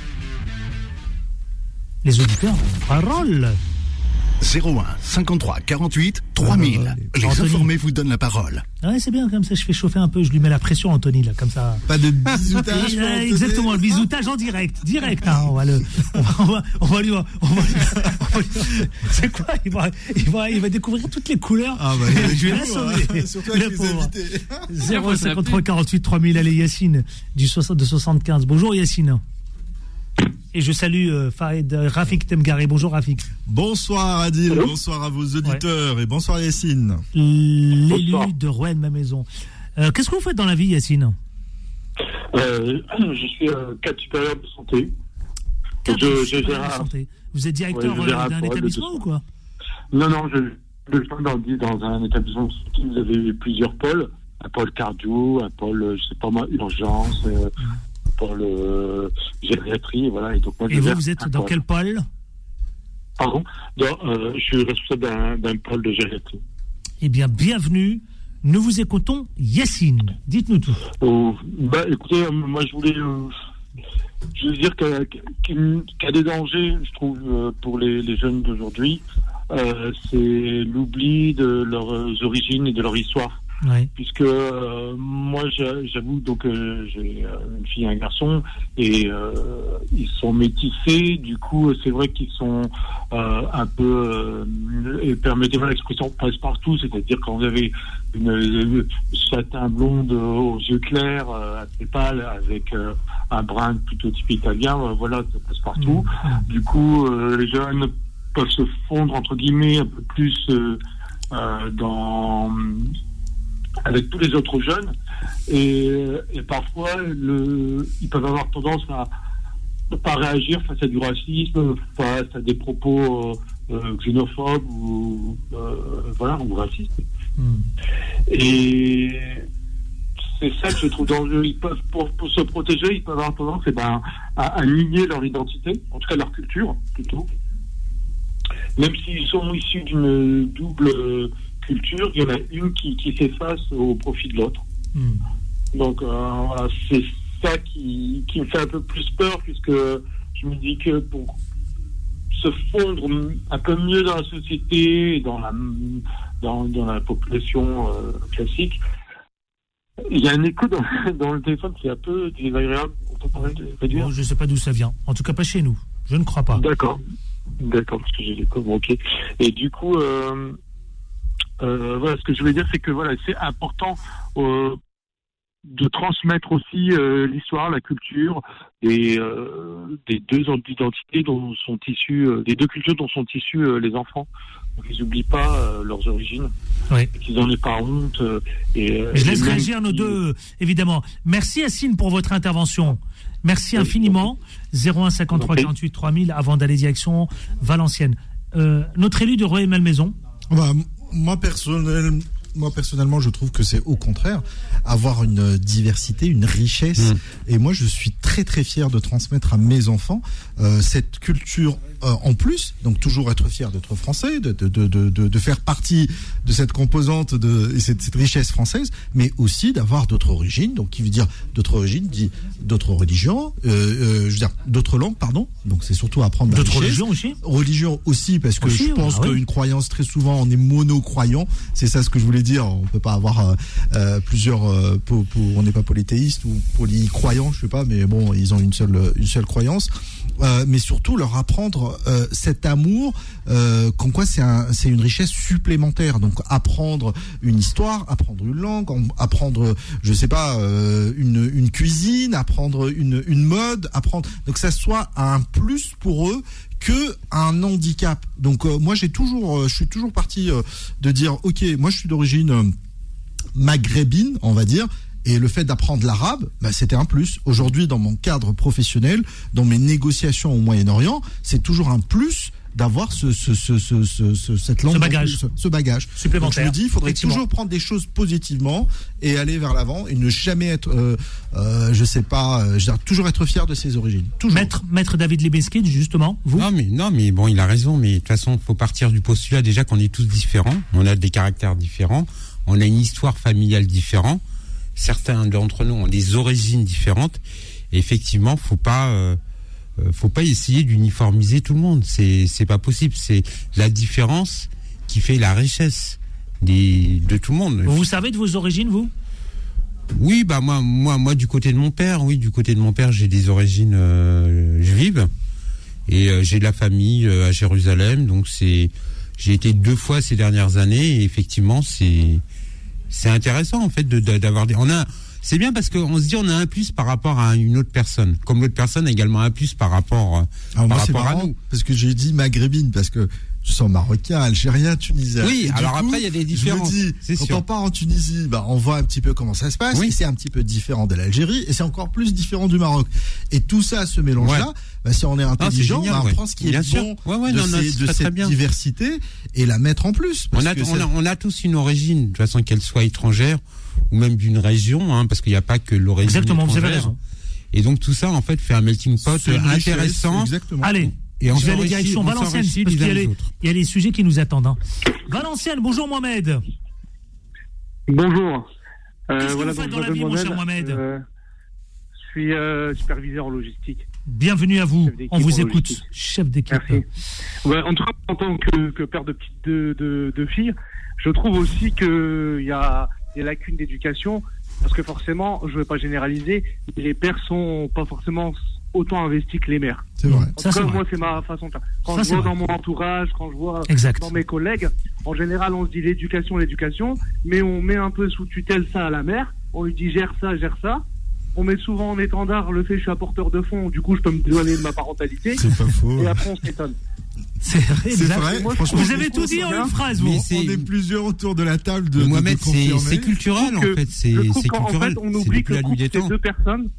Les auditeurs ont la parole. zéro un cinquante-trois quarante-huit trois mille. Les Anthony. informés vous donnent la parole. Ouais, c'est bien, comme ça, je fais chauffer un peu, je lui mets la pression, Anthony, là, comme ça. Pas de bisoutage. Et, euh, exactement, le bisoutage en direct, direct, hein, on va le, on va, on va, on va lui, on va, on va lui- c'est quoi, il va, il va, il va découvrir toutes les couleurs. Ah bah, je vais la le sauver. voir, surtout avec Le les pauvre. invités. zéro cinquante-trois quarante-huit trois mille, allez, Yacine, du soixante, de soixante-quinze. Bonjour, Yacine. Et je salue euh, Farid euh, Rafik Temgaré. Bonjour, Rafik. Bonsoir Adil, Allô bonsoir à vos auditeurs et bonsoir Yacine. L'élu Bonsoir. de Rouen, ma maison. Euh, qu'est-ce que vous faites dans la vie, Yacine? Euh, je suis euh, cadre supérieur de santé. Cadre je- je supérieur gère de un- santé. Vous êtes directeur Ouais, je gère euh, un d'un programme de établissement soins. ou quoi? Non, non, je, je suis dans, dans un établissement de santé. Vous avez plusieurs pôles. Un pôle cardio, un pôle, euh, je sais pas moi, urgence, euh, un pôle euh, gériatrie, et voilà. Et, donc, moi, je Et vous, gère vous êtes un dans pôle. quel pôle? Pardon dans, euh, Je suis responsable d'un, d'un pôle de gériatrie. Eh bien, bienvenue. Nous vous écoutons, Yacine. Dites-nous tout. Oh, bah, écoutez, euh, moi, je voulais... Euh, je veux dire qu'il qu'il y a des dangers, je trouve, euh, pour les, les jeunes d'aujourd'hui. Euh, c'est l'oubli de leurs origines et de leur histoire. Ouais. Puisque euh, moi, j'a- j'avoue, donc euh, j'ai euh, une fille et un garçon, et euh, ils sont métissés. Du coup, c'est vrai qu'ils sont euh, un peu, euh, et permettez-moi l'expression, passe-partout. C'est-à-dire quand vous avez une, une châtain blonde aux yeux clairs, euh, assez pâle, avec euh, un brin plutôt type italien, euh, voilà, ça passe partout. Mmh. Du coup, euh, les jeunes peuvent se fondre entre guillemets un peu plus euh, euh, dans avec tous les autres jeunes, et, et parfois le, ils peuvent avoir tendance à ne pas réagir face à du racisme, face à des propos euh, euh, xénophobes ou euh, voilà, ou racistes. Mmh. Et c'est ça que je trouve dangereux. Ils peuvent, pour, pour se protéger, ils peuvent avoir tendance eh ben, à, à nier leur identité, en tout cas leur culture, plutôt. Même s'ils sont issus d'une double culture, il y en a une qui, qui s'efface au profit de l'autre. Mmh. Donc, euh, voilà, c'est ça qui, qui me fait un peu plus peur, puisque je me dis que pour se fondre un peu mieux dans la société et dans la, dans, dans la population euh, classique, il y a un écho dans, dans le téléphone qui est un peu désagréable. On peut parler de réduire. Bon, je ne sais pas d'où ça vient. En tout cas, pas chez nous. Je ne crois pas. D'accord. D'accord, parce que j'ai l'écho. Bon, ok. Et du coup, euh, euh, voilà, ce que je voulais dire, c'est que voilà, c'est important euh, de transmettre aussi euh, l'histoire, la culture et euh, des deux identités dont sont issus, euh, des deux cultures dont sont issus euh, les enfants. Donc, ils n'oublient pas euh, leurs origines, Ouais. qu'ils n'en aient pas honte. Euh, et, euh, Je laisse et même réagir nos si- deux, évidemment. Merci, Yacine, pour votre intervention. Merci Oui, infiniment. zéro un cinquante-trois quarante-huit trois mille avant d'aller direction Valenciennes. Euh, notre élu de Rueil-Malmaison. Bah, m- moi, personnel, moi, personnellement, je trouve que c'est au contraire avoir une diversité, une richesse. Mmh. Et moi, je suis très, très fier de transmettre à mes enfants euh, cette culture euh, en plus. Donc, toujours être fier d'être français, de, de, de, de, de faire partie de cette composante de et cette, cette richesse française, mais aussi d'avoir d'autres origines. Donc, qui veut dire d'autres origines, dit d'autres religions, euh, euh, je veux dire d'autres langues, pardon. Donc, c'est surtout apprendre la D'autres richesse. religions aussi. Religion aussi, parce que Aussi, je pense ah oui. qu'une croyance, très souvent, on est mono-croyant. C'est ça ce que je voulais dire. dire, on peut pas avoir euh, euh, plusieurs. Euh, po, po, on n'est pas polythéiste ou polycroyant, je sais pas, mais bon, ils ont une seule une seule croyance. Euh, mais surtout leur apprendre euh, cet amour, euh, comme quoi c'est un, c'est une richesse supplémentaire. Donc apprendre une histoire, apprendre une langue, apprendre, je sais pas, euh, une une cuisine, apprendre une une mode, apprendre. Donc que ça soit un plus pour eux que un handicap. Donc euh, moi j'ai toujours, euh, je suis toujours parti euh, de dire, ok, moi je suis d'origine euh, maghrébine, on va dire. Et le fait d'apprendre l'arabe, bah, c'était un plus. Aujourd'hui, dans mon cadre professionnel, dans mes négociations au Moyen-Orient, c'est toujours un plus d'avoir ce, ce, ce, ce, ce, ce cette langue, ce bagage, ce, ce bagage supplémentaire. Donc, je me dis, il faudrait toujours prendre des choses positivement et aller vers l'avant et ne jamais être, euh, euh, je sais pas, euh, je veux dire, toujours être fier de ses origines. Toujours. Maître, maître David Libeskind, justement, vous. Non mais non mais bon, il a raison. Mais de toute façon, faut partir du postulat déjà qu'on est tous différents. On a des caractères différents. On a une histoire familiale différente. Certains d'entre nous ont des origines différentes. Et effectivement, faut pas, euh, faut pas essayer d'uniformiser tout le monde. C'est, c'est pas possible. C'est la différence qui fait la richesse des, de tout le monde. Vous savez de vos origines, vous? Oui, bah moi, moi, moi, du côté de mon père, oui, du côté de mon père, j'ai des origines euh, juives et euh, j'ai de la famille euh, à Jérusalem. Donc c'est, j'ai été deux fois ces dernières années et effectivement, c'est C'est intéressant en fait de, de, d'avoir des. On a, c'est bien parce qu'on se dit on a un plus par rapport à une autre personne, comme l'autre personne a également un plus par rapport, Alors par moi, rapport marrant, à nous. Parce que j'ai dit maghrébine parce que je sens marocain, algérien, tunisien. Oui, et alors coup, après il y a des différences. Je me dis, c'est quand sûr. on part en Tunisie, bah on voit un petit peu comment ça se passe. Oui. Et c'est un petit peu différent de l'Algérie et c'est encore plus différent du Maroc. Et tout ça, ce mélange-là, ouais. bah, si on est intelligent, génial, on ouais. apprend ce qui bien est sûr. bon ouais, ouais, de, non, non, ces, de très, cette très bien. diversité et la mettre en plus. Parce On a, que on, a, on a tous une origine, de toute façon qu'elle soit étrangère ou même d'une région, hein, parce qu'il n'y a pas que l'origine Exactement, étrangère. vous avez raison. Et donc tout ça en fait fait un melting pot c'est une intéressant. richesse, exactement. Allez. Et on je vais aller s'enrichit- direction on Valenciennes, s'enrichit parce les qu'il y a uns les les, autres. il y a les sujets qui nous attendent. Hein. Valenciennes, bonjour Mohamed. Bonjour. Euh, Qu'est-ce que voilà, vous faites donc, dans la je vie, mon m'appelle cher Mohamed euh, Je suis euh, superviseur en logistique. Bienvenue à vous, Chef d'équipe on vous en écoute, logistique. chef d'équipe. Merci. Ouais, en tout cas, en tant que, que père de petites de, de, de filles, je trouve aussi qu'il y a des lacunes d'éducation, parce que forcément, je ne veux pas généraliser, mais les pères sont pas forcément autant investis que les mères. C'est vrai. En Ça, tout c'est cas, vrai. moi, c'est ma façon de faire. Quand Ça, je c'est vois vrai. dans mon entourage, quand je vois Exact. dans mes collègues, en général, on se dit l'éducation, l'éducation, mais on met un peu sous tutelle ça à la mère, on lui dit gère ça, gère ça. On met souvent en étendard le fait que je suis apporteur de fonds, du coup, je peux me dédouaner de ma parentalité. C'est pas faux. Et après, on s'étonne. C'est C'est exact. vrai, Moi, je franchement. Vous avez tout dit en une phrase, vous. Mais On c'est- est plusieurs autour de la table de, Mais de, Mohamed, de c'est, confirmer. c'est culturel en que- fait, c'est, je trouve c'est qu'en culturel. fait, on C'est oublie depuis que la nuit couple, des c'est temps. deux personnes.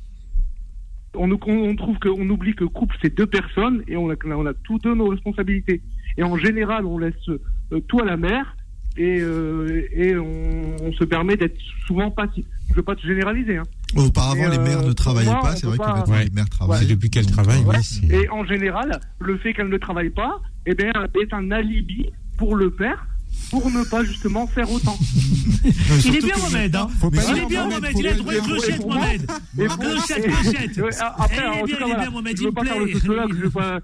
On, nous- on trouve qu'on oublie que couple, c'est deux personnes et on a, on a tous deux nos responsabilités. Et en général, on laisse euh, tout à la mère et, euh, et on, on se permet d'être souvent passif. Je veux pas te généraliser, hein. Auparavant, Et, les mères euh, ne travaillaient pour moi, pas. on C'est peut vrai que pas- maintenant, Ouais. les mères C'est travaillent. depuis qu'elle Donc, travaille, euh, ouais, c'est- Et en général, le fait qu'elle ne travaille pas, eh bien, est un alibi pour le père pour ne pas justement faire autant. non, Il est surtout bien que Mohamed, hein. Faut pas Il dire est bien Mohamed, Mohamed, faut il a pas droit dire de Mohamed. clochette Mohamed. Et Clochette, pour- clochette. Ouais, après, Eh, il est en tout bien, cas, il est voilà, bien Mohamed, je il veux me pas faire plaît. le sociologue, je veux pas,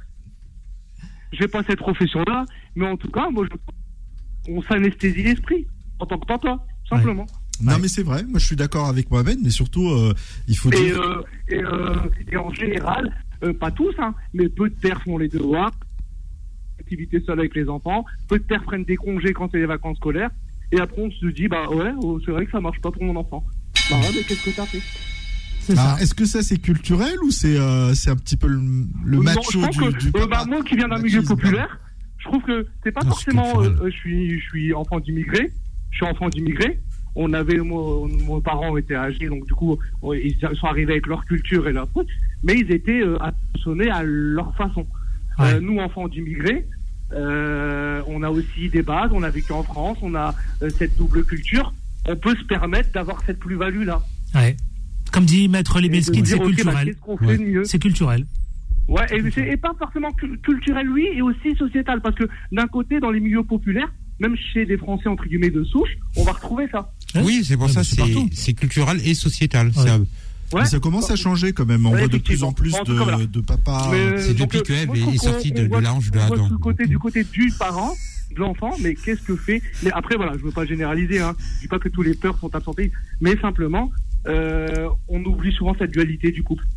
je vais pas cette profession-là, mais en tout cas, moi, je, on s'anesthésie l'esprit en tant que papa, simplement. Non, Ouais. mais c'est vrai. Moi, je suis d'accord avec Mohamed, mais surtout, euh, il faut Et, dire. euh, et, euh, et en général, euh, pas tous, hein, mais peu de pères font les devoirs, activités seules avec les enfants, peu de pères prennent des congés quand c'est les vacances scolaires, et après on se dit, bah ouais, oh, c'est vrai que ça marche pas pour mon enfant. Bah ouais, mais qu'est-ce que t'as fait? C'est Ah, ça. est-ce que ça c'est culturel ou c'est euh, c'est un petit peu le, le Non, macho je pense du, que, du euh, papa bah, moi qui viens d'un milieu machisme, populaire, je trouve que c'est pas Non, c'est forcément. culturel. euh, je suis, je suis enfant d'immigré. Je suis enfant d'immigré. On avait, moi, nos parents étaient âgés, donc du coup, on- ils sont arrivés avec leur culture et leur truc, mais ils étaient euh, attentionnés à leur façon. Ouais. Euh, nous, enfants d'immigrés, euh, on a aussi des bases. On a vécu en France. On a euh, cette double culture. On peut se permettre d'avoir cette plus-value là. Ouais. Comme dit Maître Et de Libeskind, dire, c'est ok, bah, culturel. qu'est-ce qu'on fait Ouais. de mieux? C'est culturel. Ouais, et, c'est- et pas forcément cu- culturel, oui, et aussi sociétal, parce que d'un côté, dans les milieux populaires, même chez des Français entre guillemets de souche, on va retrouver ça. Ouais. Oui, c'est pour Ouais, ça, mais c'est c'est, partout. c'est culturel et sociétal. Ouais. C'est un- Ouais. Mais ça commence à changer quand même. On Ouais, voit de plus en plus effectivement. En tout cas, voilà. de, de papas. Mais, c'est donc, depuis euh, que Ève moi, je trouve est qu'on- sortie de- on de voit- l'ange de on voit Adam. Du côté, du côté du parent, de l'enfant, mais qu'est-ce que fait... Mais après, voilà, je ne veux pas généraliser, hein. Je ne dis pas que tous les pères sont absentés, mais simplement, euh, on oublie souvent cette dualité du couple.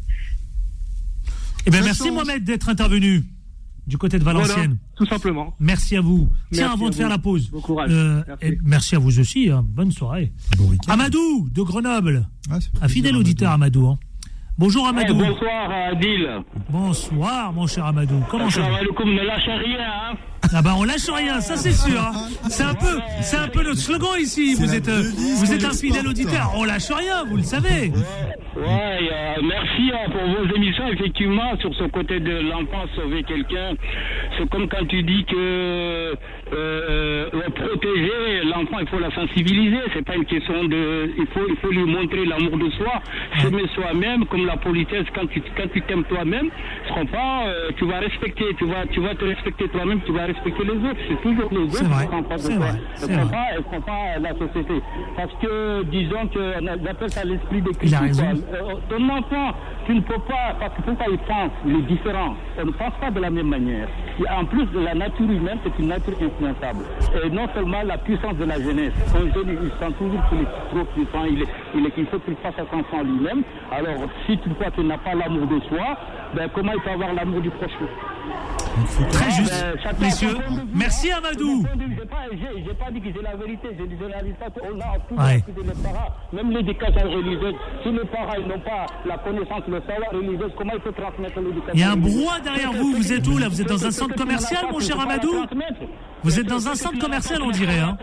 Eh bien, merci Mohamed d'être intervenu du côté de Valenciennes. Voilà, tout simplement. Merci à vous. Merci Tiens, avant de vous. faire la pause. Bon courage. Euh, merci. Et merci à vous aussi. Hein. Bonne soirée. Bon Amadou de Grenoble. Ah, un fidèle auditeur, Amadou. Hein. Bonjour Amadou. Hey, bonsoir Adil. Bonsoir mon cher Amadou. Comment ça va? Ne lâchez rien. Hein. Ah bah on lâche rien, ça c'est sûr. Hein. C'est un peu, c'est un peu notre slogan ici. Vous êtes, vous êtes un fidèle auditeur. On lâche rien, vous le savez. Ouais, euh, merci hein, pour vos émissions. Effectivement, sur ce côté de l'enfant sauver quelqu'un, c'est comme quand tu dis que euh, protéger l'enfant, il faut la sensibiliser. C'est pas une question de, il faut, il faut lui montrer l'amour de soi, s'aimer soi-même, comme la politesse. Quand tu, quand tu t'aimes toi-même, tu comprends, euh, tu vas respecter, tu vas, tu vas te respecter toi-même, tu vas respecter les autres. C'est toujours les autres qui sont pas de toi. Ne prends pas, ne prends pas la société. Parce que, disons que, on appelle ça l'esprit de Il a raison. Euh, ton enfant, tu ne peux pas, parce que pourquoi il pense, il est différent. On ne pense pas de la même manière. Et en plus de la nature humaine, c'est une nature influençable. Et non seulement la puissance de la jeunesse. Un jeune, il sent toujours qu'il est trop puissant, il, est, il, est, il faut qu'il fasse attention à lui-même. Alors, si tu crois qu'il n'a pas l'amour de soi, ben, comment il peut avoir l'amour du prochain? Très juste, ben, messieurs. Merci Amadou. J'ai pas, j'ai, j'ai pas dit que c'est la vérité, j'ai dit la vérité. On a tous Ouais. les parents, même l'éducation religieuse. Si les parents ils n'ont pas la connaissance, le savoir religieux, comment il faut transmettre l'éducation? Il y a un brouhaha derrière vous. Vous êtes où là? Vous êtes dans un centre commercial, mon cher Amadou? Vous êtes dans un centre commercial, on dirait. Hein.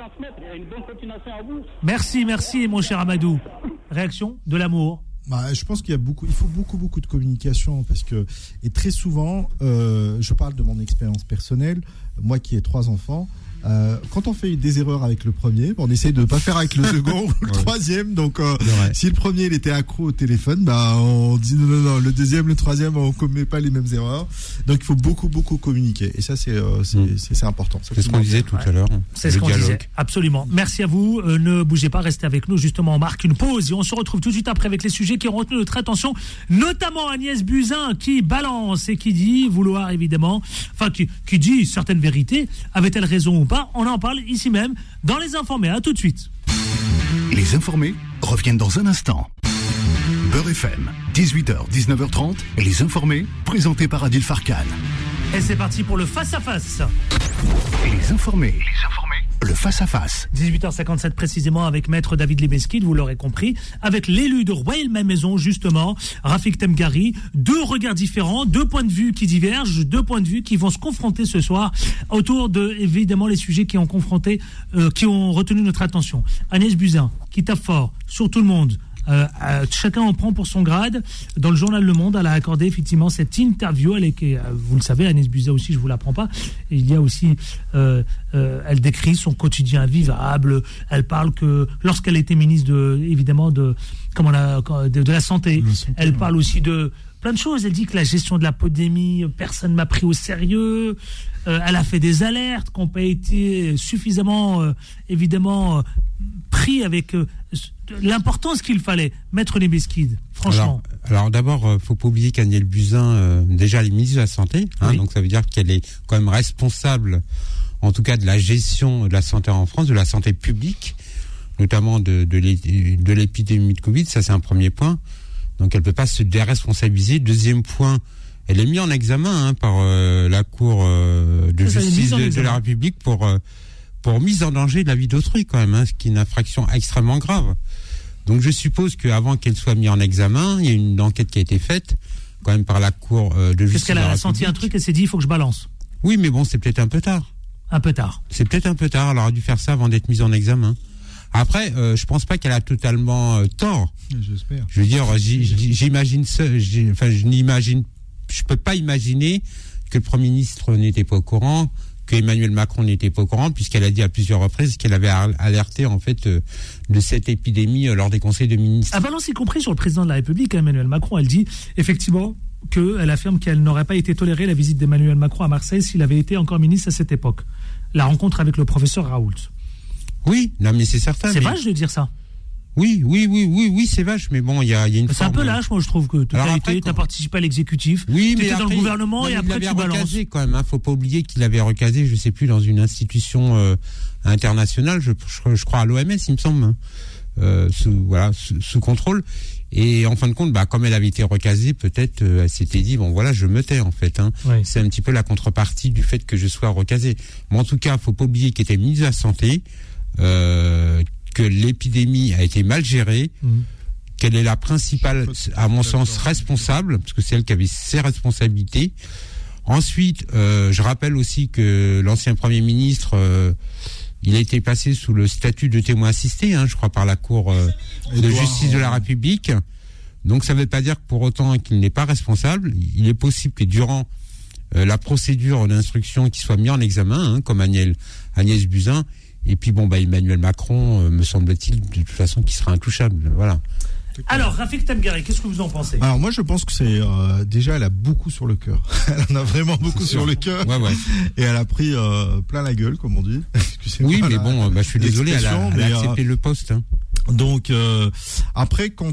Merci, merci, mon cher Amadou. Réaction de l'amour. Bah, je pense qu'il y a beaucoup, il faut beaucoup, beaucoup de communication parce que, et très souvent, euh, je parle de mon expérience personnelle, moi qui ai trois enfants, euh, quand on fait des erreurs avec le premier, on essaye de ne pas faire avec le second ou le ouais. troisième. Donc, euh, si le premier il était accro au téléphone, bah, on dit non, non, non, le deuxième, le troisième, on ne commet pas les mêmes erreurs. Donc, il faut beaucoup, beaucoup communiquer. Et ça, c'est, euh, c'est, mmh. c'est, c'est important. C'est ce qu'on disait tout ouais. à l'heure. C'est ce qu'on dialogue. disait. Absolument. Merci à vous. Euh, ne bougez pas, restez avec nous. Justement, on marque une pause et on se retrouve tout de suite après avec les sujets qui ont retenu notre attention, notamment Agnès Buzyn qui balance et qui dit vouloir évidemment, enfin, qui, qui dit certaines vérités. Avait-elle raison ou pas? On en parle ici même dans Les Informés. À tout de suite. Les Informés reviennent dans un instant. Beurre F M, dix-huit heures dix-neuf heures trente. Les Informés, présentés par Adil Farkan. Et c'est parti pour le face-à-face. Les Informés. Les Informés. Le face-à-face. dix-huit heures cinquante-sept précisément avec Maître David Lebeskid, vous l'aurez compris, avec l'élu de Rueil-Malmaison justement, Rafik Temgari, deux regards différents, deux points de vue qui divergent, deux points de vue qui vont se confronter ce soir autour de, évidemment, les sujets qui ont confronté, euh, qui ont retenu notre attention. Agnès Buzyn, qui tape fort sur tout le monde. Euh, euh, chacun en prend pour son grade. Dans le journal Le Monde, elle a accordé effectivement cette interview. Elle est, euh, vous le savez, Agnès Buzyn aussi, je vous l'apprends pas. Et il y a aussi, euh, euh, elle décrit son quotidien vivable. Elle parle que lorsqu'elle était ministre de, évidemment de, comment la, de, de la santé, elle parle aussi de plein de choses. Elle dit que la gestion de la pandémie, personne ne m'a pris au sérieux. Euh, elle a fait des alertes qui n'ont pas été suffisamment, euh, évidemment, euh, pris avec euh, l'importance qu'il fallait. Maître Lebeskid, franchement. Alors, alors d'abord, il euh, ne faut pas oublier qu'Agnès Buzyn, euh, déjà, elle est ministre de la Santé. Hein, oui. Donc ça veut dire qu'elle est quand même responsable, en tout cas, de la gestion de la santé en France, de la santé publique, notamment de, de, de l'épidémie de Covid. Ça, c'est un premier point. Donc elle ne peut pas se déresponsabiliser. Deuxième point, elle est mise en examen hein, par euh, la Cour euh, de ça, justice de, de la République pour euh, pour mise en danger de la vie d'autrui quand même, hein, ce qui est une infraction extrêmement grave. Donc je suppose qu'avant qu'elle soit mise en examen, il y a une enquête qui a été faite quand même par la Cour euh, de justice. Est-ce qu'elle a senti un truc et s'est dit il faut que je balance? Oui, mais bon, c'est peut-être un peu tard. Un peu tard. C'est peut-être un peu tard. Elle aurait dû faire ça avant d'être mise en examen. Après, euh, je pense pas qu'elle a totalement euh, tort. J'espère. Je veux dire, j'imagine ça. Enfin, je n'imagine, je peux pas imaginer que le Premier ministre n'était pas au courant, que Emmanuel Macron n'était pas au courant, puisqu'elle a dit à plusieurs reprises qu'elle avait alerté en fait euh, de cette épidémie euh, lors des conseils de ministres. Ah balance y compris sur le président de la République, Emmanuel Macron. Elle dit effectivement qu'elle affirme qu'elle n'aurait pas été tolérée la visite d'Emmanuel Macron à Marseille s'il avait été encore ministre à cette époque. La rencontre avec le professeur Raoult. Oui, non mais c'est certain. C'est mais... vache de dire ça. Oui, oui, oui, oui, oui, c'est vache, mais bon, il y a, y a une. C'est forme... un peu lâche, moi je trouve que tu as été, quand... t'as participé à l'exécutif, oui, tu étais dans le gouvernement non, et après tu balances. Recasé quand même, hein, faut pas oublier qu'il avait recasé, je sais plus, dans une institution euh, internationale, je, je, je crois à l'O M S, il me semble, hein, euh, sous voilà, sous, sous contrôle. Et en fin de compte, bah comme elle avait été recasée, peut-être euh, elle s'était dit bon voilà, je me tais en fait. Hein. Oui. C'est un petit peu la contrepartie du fait que je sois recasé. Mais en tout cas, faut pas oublier qu'il était ministre de la Santé. Euh, que l'épidémie a été mal gérée, mmh. qu'elle est la principale, à mon sens, responsable, parce que c'est elle qui avait ses responsabilités. Ensuite, euh, je rappelle aussi que l'ancien Premier ministre, euh, il a été placé sous le statut de témoin assisté, hein, je crois, par la Cour euh, de Edouard, justice de la République. Donc ça ne veut pas dire que pour autant qu'il n'est pas responsable. Il est possible que durant euh, la procédure d'instruction qu'il soit mis en examen, hein, comme Agnès, Agnès Buzyn. Et puis bon bah Emmanuel Macron, euh, me semble-t-il, de toute façon, qui sera intouchable. Voilà. Alors Rafik Temgari, qu'est-ce que vous en pensez? Alors moi je pense que c'est euh, déjà elle a beaucoup sur le cœur. Elle en a vraiment beaucoup c'est sur sûr. le cœur. Ouais, ouais. Et elle a pris euh, plein la gueule, comme on dit. Oui, mais la, bon, bah, je suis désolé, elle a, elle a accepté euh, le poste. Hein. Donc euh, après quand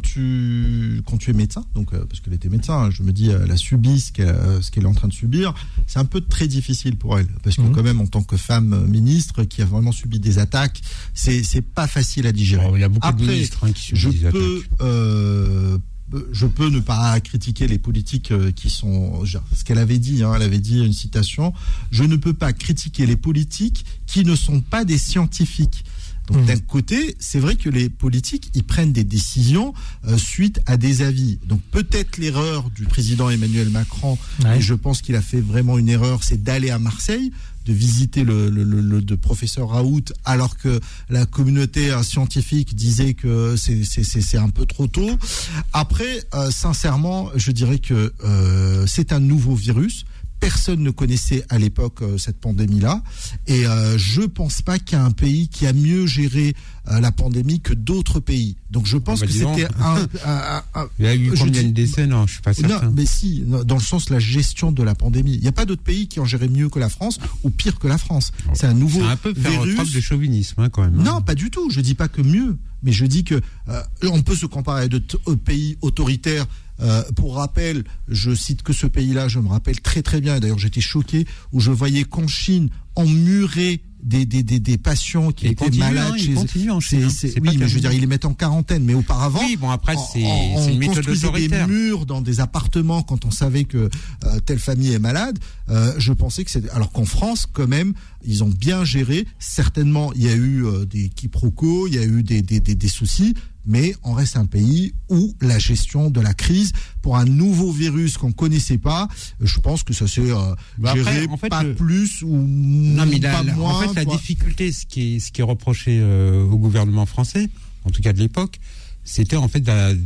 tu quand tu es médecin, donc euh, parce qu'elle était médecin, hein, je me dis elle a subi ce qu'elle euh, ce qu'elle est en train de subir, c'est un peu très difficile pour elle parce que mmh. quand même en tant que femme ministre qui a vraiment subi des attaques, c'est c'est pas facile à digérer. Oh, il y a beaucoup après, de ministres hein, qui subissent je des peux attaques. Euh, je peux ne pas critiquer les politiques qui sont ce qu'elle avait dit, hein, elle avait dit une citation, je ne peux pas critiquer les politiques qui ne sont pas des scientifiques. Donc mmh. d'un côté, c'est vrai que les politiques, ils prennent des décisions euh, suite à des avis. Donc peut-être l'erreur du président Emmanuel Macron, ouais. et je pense qu'il a fait vraiment une erreur, c'est d'aller à Marseille, de visiter le, le, le, le de professeur Raoult, alors que la communauté scientifique disait que c'est, c'est, c'est, c'est un peu trop tôt. Après, euh, sincèrement, je dirais que euh, c'est un nouveau virus. Personne ne connaissait à l'époque euh, cette pandémie-là, et euh, je pense pas qu'il y a un pays qui a mieux géré euh, la pandémie que d'autres pays. Donc je pense ah bah que c'était un, un, un, un. Il y a eu combien de décès? Non, je suis pas certain. Non, mais si, dans le sens de la gestion de la pandémie. Il n'y a pas d'autres pays qui ont géré mieux que la France ou pire que la France. Oh, c'est un nouveau virus. C'est un peu faire preuve de chauvinisme, hein, quand même. Non, pas du tout. Je dis pas que mieux, mais je dis que euh, on peut se comparer à d'autres pays autoritaires. Euh, pour rappel, je cite que ce pays-là, je me rappelle très très bien, d'ailleurs j'étais choqué, où je voyais qu'en Chine, emmurer des, des, des, des patients qui et étaient continue, malades. Hein, chez... il continue en Chine. C'est, c'est... C'est oui, mais je veux dire, ils les mettent en quarantaine, mais auparavant, oui, bon, après, c'est, on, c'est une méthode construisait autoritaire. Des murs dans des appartements quand on savait que euh, telle famille est malade. Euh, je pensais que c'est... Alors qu'en France, quand même, ils ont bien géré. Certainement, il y a eu euh, des quiproquos, il y a eu des, des, des, des soucis, mais on reste un pays où la gestion de la crise pour un nouveau virus qu'on connaissait pas, je pense que ça s'est euh, bah géré après, en fait, pas le... plus ou non, mais pas la, moins. En fait, la quoi. difficulté, ce qui est, ce qui est reproché euh, au gouvernement français, en tout cas de l'époque, c'était en fait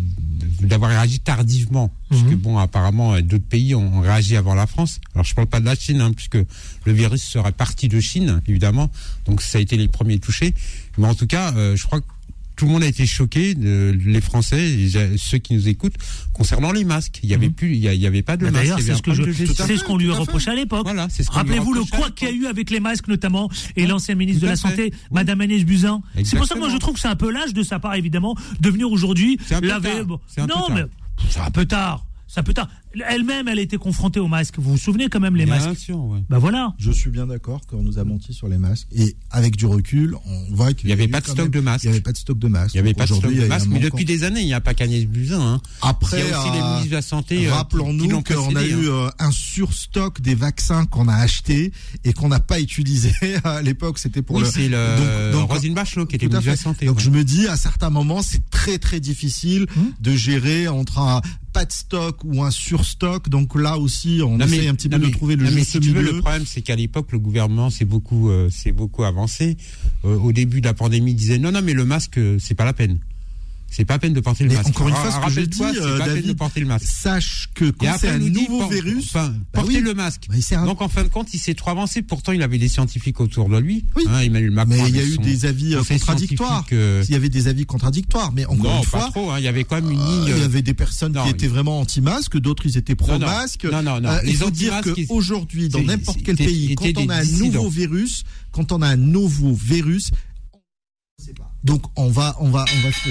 d'avoir réagi tardivement. Parce Mmh. que bon, apparemment, d'autres pays ont réagi avant la France. Alors, je parle pas de la Chine, hein, puisque le virus serait parti de Chine, évidemment. Donc, ça a été les premiers touchés. Mais en tout cas, euh, je crois que tout le monde a été choqué, de, les Français, ceux qui nous écoutent, concernant les masques. Il y avait mmh. plus, il y, y avait pas de bah masques. D'ailleurs, c'est ce que je, c'est ce qu'on lui a reproché à l'époque. Voilà, c'est ce Rappelez-vous le quoi qu'il y a eu avec les masques notamment et ouais, l'ancienne ministre de la Santé, oui. Madame Agnès Buzyn. Exactement. C'est pour ça que moi je trouve que c'est un peu lâche de sa part évidemment de venir aujourd'hui laver. Bon, non, mais c'est un peu tard. Ça peut tard. Elle-même, elle a été confrontée aux masques. Vous vous souvenez quand même les bien masques sûr, ouais. Bah voilà. Je suis bien d'accord qu'on nous a menti sur les masques. Et avec du recul, on voit qu'il n'y avait pas de stock de masques. Il n'y avait pas de stock de masques. Il n'y avait pas de stock de masques. Mais depuis des années, il n'y a pas qu'Agnès Buzyn. Hein. Après, il y a aussi euh, les ministres de la Santé. Rappelons-nous euh, qu'on a eu euh, un surstock des vaccins qu'on a achetés et qu'on n'a pas utilisé à l'époque. C'était pour oui, le. c'est le. Donc, donc Roselyne Bachelot qui était ministre de la Santé. Donc ouais. je me dis, à certains moments, c'est très très difficile hum? de gérer entre un pas de stock ou un surstock. Donc là aussi, on non essaye mais, un petit peu mais, de trouver le non juste mais si milieu. Tu veux, le problème, c'est qu'à l'époque, le gouvernement s'est beaucoup, euh, s'est beaucoup avancé. Euh, au début de la pandémie, il disait non, non, mais le masque, euh, c'est pas la peine. C'est pas peine de porter le mais masque. Encore une fois, ce que je dis, c'est euh, pas David, peine de porter le masque. Sache que quand c'est un nouveau por- virus, enfin, bah porter oui. le masque. Bah, un... Donc en fin de compte, il s'est trop avancé. Pourtant, il avait des scientifiques autour de lui. Oui. Hein, Emmanuel Macron. Mais il y a eu des avis contradictoires. Euh... Il y avait des avis contradictoires. Mais encore non, une fois, pas trop. Hein. Il y avait quand même une ligne. Euh, il y avait des personnes non, qui étaient vraiment anti-masque, d'autres ils étaient pro-masque. Non, non, non. Euh, Les il faut dire qu'aujourd'hui, dans n'importe quel pays, quand on a un nouveau virus, quand on a un nouveau virus, donc on va, on va, on va se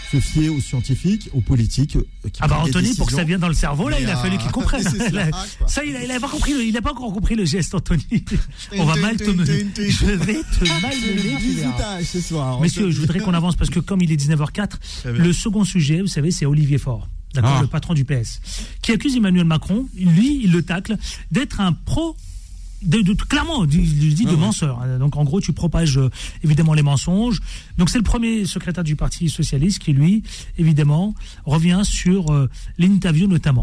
se fier aux scientifiques, aux politiques. Euh, qui ah bah prennent des Anthony, pour que ça décisions. vienne dans le cerveau, là, Mais il a euh, fallu qu'il comprenne. c'est Là, ça, quoi. ça, il a, il a pas compris, le- il a pas encore compris le geste, Anthony. On va mal te mener. Je vais te mal C'est le mener. tu verras. visitage ce soir. Messieurs, Anthony. je voudrais qu'on avance parce que comme il est dix-neuf heures quatre, Très bien. le second sujet, vous savez, c'est Olivier Faure, d'accord, Ah. le patron du P S, qui accuse Emmanuel Macron, lui, il le tacle, d'être un pro, de, de- clairement, il il dit de Ah ouais. menseur. Donc en gros, tu propages euh, évidemment les mensonges. Donc c'est le premier secrétaire du Parti Socialiste qui, lui, évidemment, revient sur euh, l'interview notamment.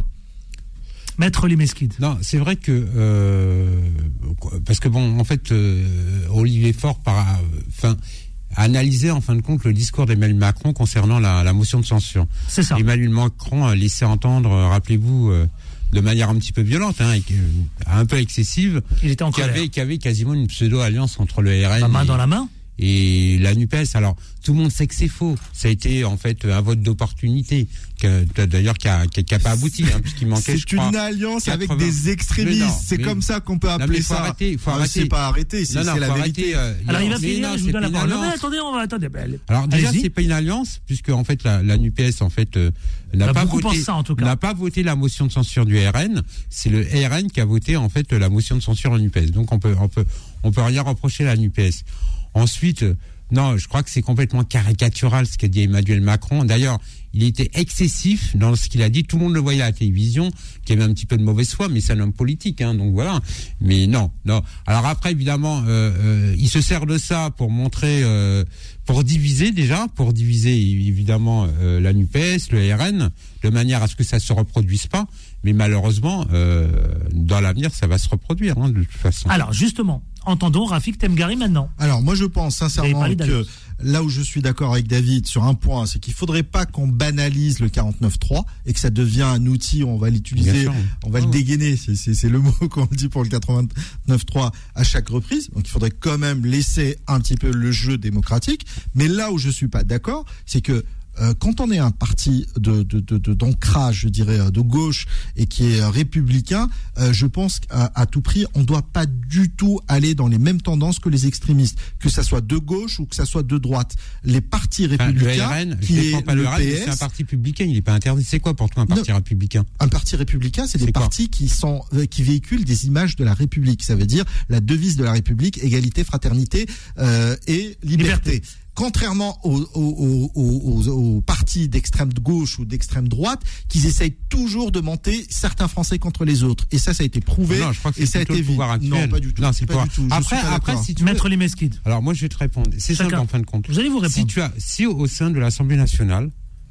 Maître Limeskid. Non, c'est vrai que euh, parce que bon, en fait, euh, Olivier Faure, par, enfin, a analysé en fin de compte le discours d'Emmanuel Macron concernant la, la motion de censure. C'est ça. Emmanuel Macron a laissé entendre, euh, rappelez-vous, euh, de manière un petit peu violente, hein, et que- un peu excessive, Il était en qu'il y colère. avait, qu'il y avait quasiment une pseudo-alliance entre le R N La main et, dans la main. et la NUPES. Alors, tout le monde sait que c'est faux. Ça a été, en fait, un vote d'opportunité, que, d'ailleurs, qui a, qui a, qui a pas abouti, hein, puisqu'il manquait, je C'est crois, une alliance avec quatre-vingts. des extrémistes. Mais non, C'est mais- comme ça qu'on peut Non, appeler mais faut ça. arrêter, faut Euh, arrêter. C'est pas arrêter, c'est Non, non, c'est la faut vérité. arrêter, euh, Alors il va non, mais finir, non, je vous c'est donne la pas une parole. Non, mais alliance. attendez, on va attendez. ben, Alors déjà, allez-y. c'est pas une alliance, puisque en fait la, la NUPES en fait euh, n'a Bah, pas beaucoup voté, pensent ça, en tout cas. n'a pas voté la motion de censure du R N. C'est le R N qui a voté en fait la motion de censure en NUPES. Donc on peut on peut on peut rien reprocher à la NUPES. Ensuite, euh, non, je crois que c'est complètement caricatural ce qu'a dit Emmanuel Macron. D'ailleurs, il était excessif dans ce qu'il a dit. Tout le monde le voyait à la télévision, qu'il y avait un petit peu de mauvaise foi, mais c'est un homme politique, hein, donc voilà. Mais non, non. Alors après, évidemment, euh, euh, il se sert de ça pour montrer, euh, pour diviser déjà, pour diviser évidemment euh, la NUPES, le R N, de manière à ce que ça se reproduise pas. Mais malheureusement, euh, dans l'avenir, ça va se reproduire, hein, de toute façon. Alors justement, entendons Rafik Temgari maintenant. Alors moi je pense Vous avez sincèrement parlé que d'alliance. là où je suis d'accord avec David sur un point, c'est qu'il faudrait pas qu'on banalise le quarante-neuf trois et que ça devient un outil, on va Bien l'utiliser, sûr. on va Ah le ouais. dégainer, c'est, c'est, c'est le mot qu'on dit pour le quatre-vingt-neuf trois à chaque reprise. Donc il faudrait quand même laisser un petit peu le jeu démocratique. Mais là où je suis pas d'accord, c'est que euh, quand on est un parti de, de, de, de d'ancrage, je dirais, de gauche et qui est euh, républicain, euh, je pense qu'à à tout prix, on doit pas du tout aller dans les mêmes tendances que les extrémistes, que ça soit de gauche ou que ça soit de droite. Les partis Enfin, le républicains, R N, je qui défends est pas le le R N, mais P c'est un S, parti publicain, il n'est pas interdit. C'est quoi pour toi un parti Non. républicain? un parti républicain, c'est des C'est quoi partis qui sont euh, qui véhiculent des images de la République. Ça veut dire la devise de la République, égalité, fraternité euh, et liberté. Liberté. Contrairement aux, aux, aux, aux, aux partis d'extrême gauche ou d'extrême droite, qui essayent toujours de monter certains Français contre les autres. Et ça, ça a été prouvé. Non, je crois que et c'est ça a plutôt été le pouvoir vu. actuel. Non, pas du tout. Non, c'est le pas pouvoir. du tout. Je Après, suis pas après, d'accord. si tu veux- Maître Limeskid. Alors moi, je vais te répondre. C'est Chacun. simple en fin de compte. Vous allez vous répondre. Si tu as, si au sein de l'Assemblée nationale,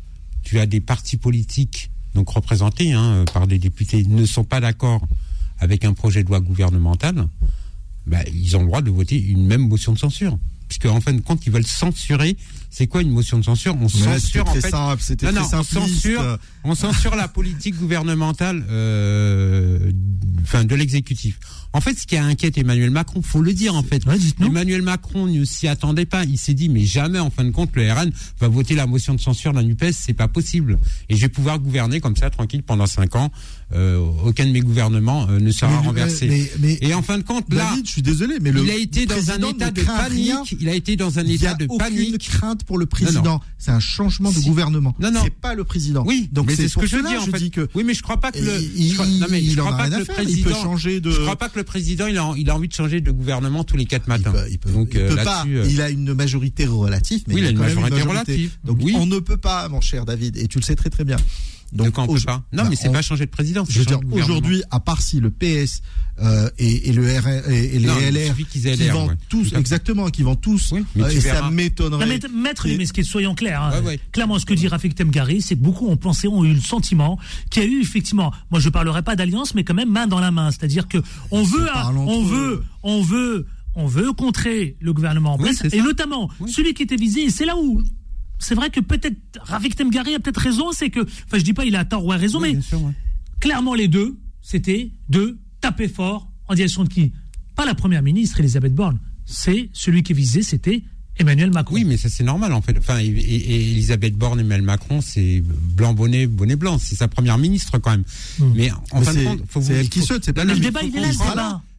tu as des partis politiques, donc représentés hein, par des députés, ne sont pas d'accord avec un projet de loi gouvernemental, bah, ils ont le droit de voter une même motion de censure. Puisque en fin de compte, ils veulent censurer. C'est quoi une motion de censure? On Mais là, c'était censure en très fait. simple, c'était Non, très non, on simpliste. censure, on censure la politique gouvernementale, euh, enfin de l'exécutif. En fait, ce qui inquiète Emmanuel Macron, faut le dire en fait. Ouais, dites-nous. Emmanuel Macron ne s'y attendait pas. Il s'est dit, mais jamais en fin de compte le R N va voter la motion de censure de la NUPES, c'est pas possible. Et je vais pouvoir gouverner comme ça tranquille pendant cinq ans. Euh, aucun de mes gouvernements euh, ne sera Mais- renversé. mais- mais- Et en fin de compte, là, David, je suis désolé, mais le il a été dans un président état ne de craint panique. rien. Il a été dans un Il n'y état a de aucune panique. crainte pour le président. Non, non. C'est un changement de Si. gouvernement. Non, non. C'est pas le président. Oui, donc mais c'est c'est ce pour que je cela dis en je fait. dis que Oui, mais je crois pas que le. il, je crois, non, mais il je en crois a pas rien que à le faire. président. Il peut changer de. Je crois pas que le président il a, il a envie de changer de gouvernement tous les quatre Il matins. peut, il peut, Donc il euh, peut pas. là-dessus. euh, Il a une majorité relative, mais Oui, il a il a quand une même majorité relative. Donc Oui. on ne peut pas, mon cher David, et tu le sais très très bien. Donc quand on au- peut pas. Non, bah, mais c'est on- pas changer de président. c'est Je veux changer dire, de gouvernement. aujourd'hui, à part si le P S euh, et, et le R N et, et les Non, il L R suffit qu'ils aient qui L R, vendent ouais, tous, tout à fait. exactement, qui vendent tous, Oui, mais euh, tu et ça verras. m'étonnerait. Non, mais Maître Et- Limeskid, soyons clairs. hein. Ouais, ouais. Clairement, ce que dit Rafik Temgari, c'est que beaucoup ont pensé, ont eu le sentiment qu'il y a eu effectivement, moi je parlerai pas d'alliance, mais quand même main dans la main. C'est-à-dire que on Ils se veut, parlent entre on eux. veut, on veut, on veut contrer le gouvernement en Oui, place, c'est et ça. notamment Oui. celui qui était visé. Et c'est là où c'est vrai que peut-être Rafik Temgari a peut-être raison, c'est que, enfin, je dis pas il a tort ou a raison, Oui, mais bien sûr, ouais. clairement les deux, c'était de taper fort en direction de qui? Pas la première ministre Elisabeth Borne, c'est celui qui est visé, c'était Emmanuel Macron. Oui, mais ça c'est normal en fait. Enfin, et, et- et Elisabeth Borne, Emmanuel Macron, c'est blanc bonnet, bonnet blanc. C'est sa première ministre quand même. Mm. Mais en Mais fin de c'est- compte, faut c'est vous- elle qui faut- saute, c'est pas Non, lui. le mais débat, faut il est qu'on là, le dise- débat.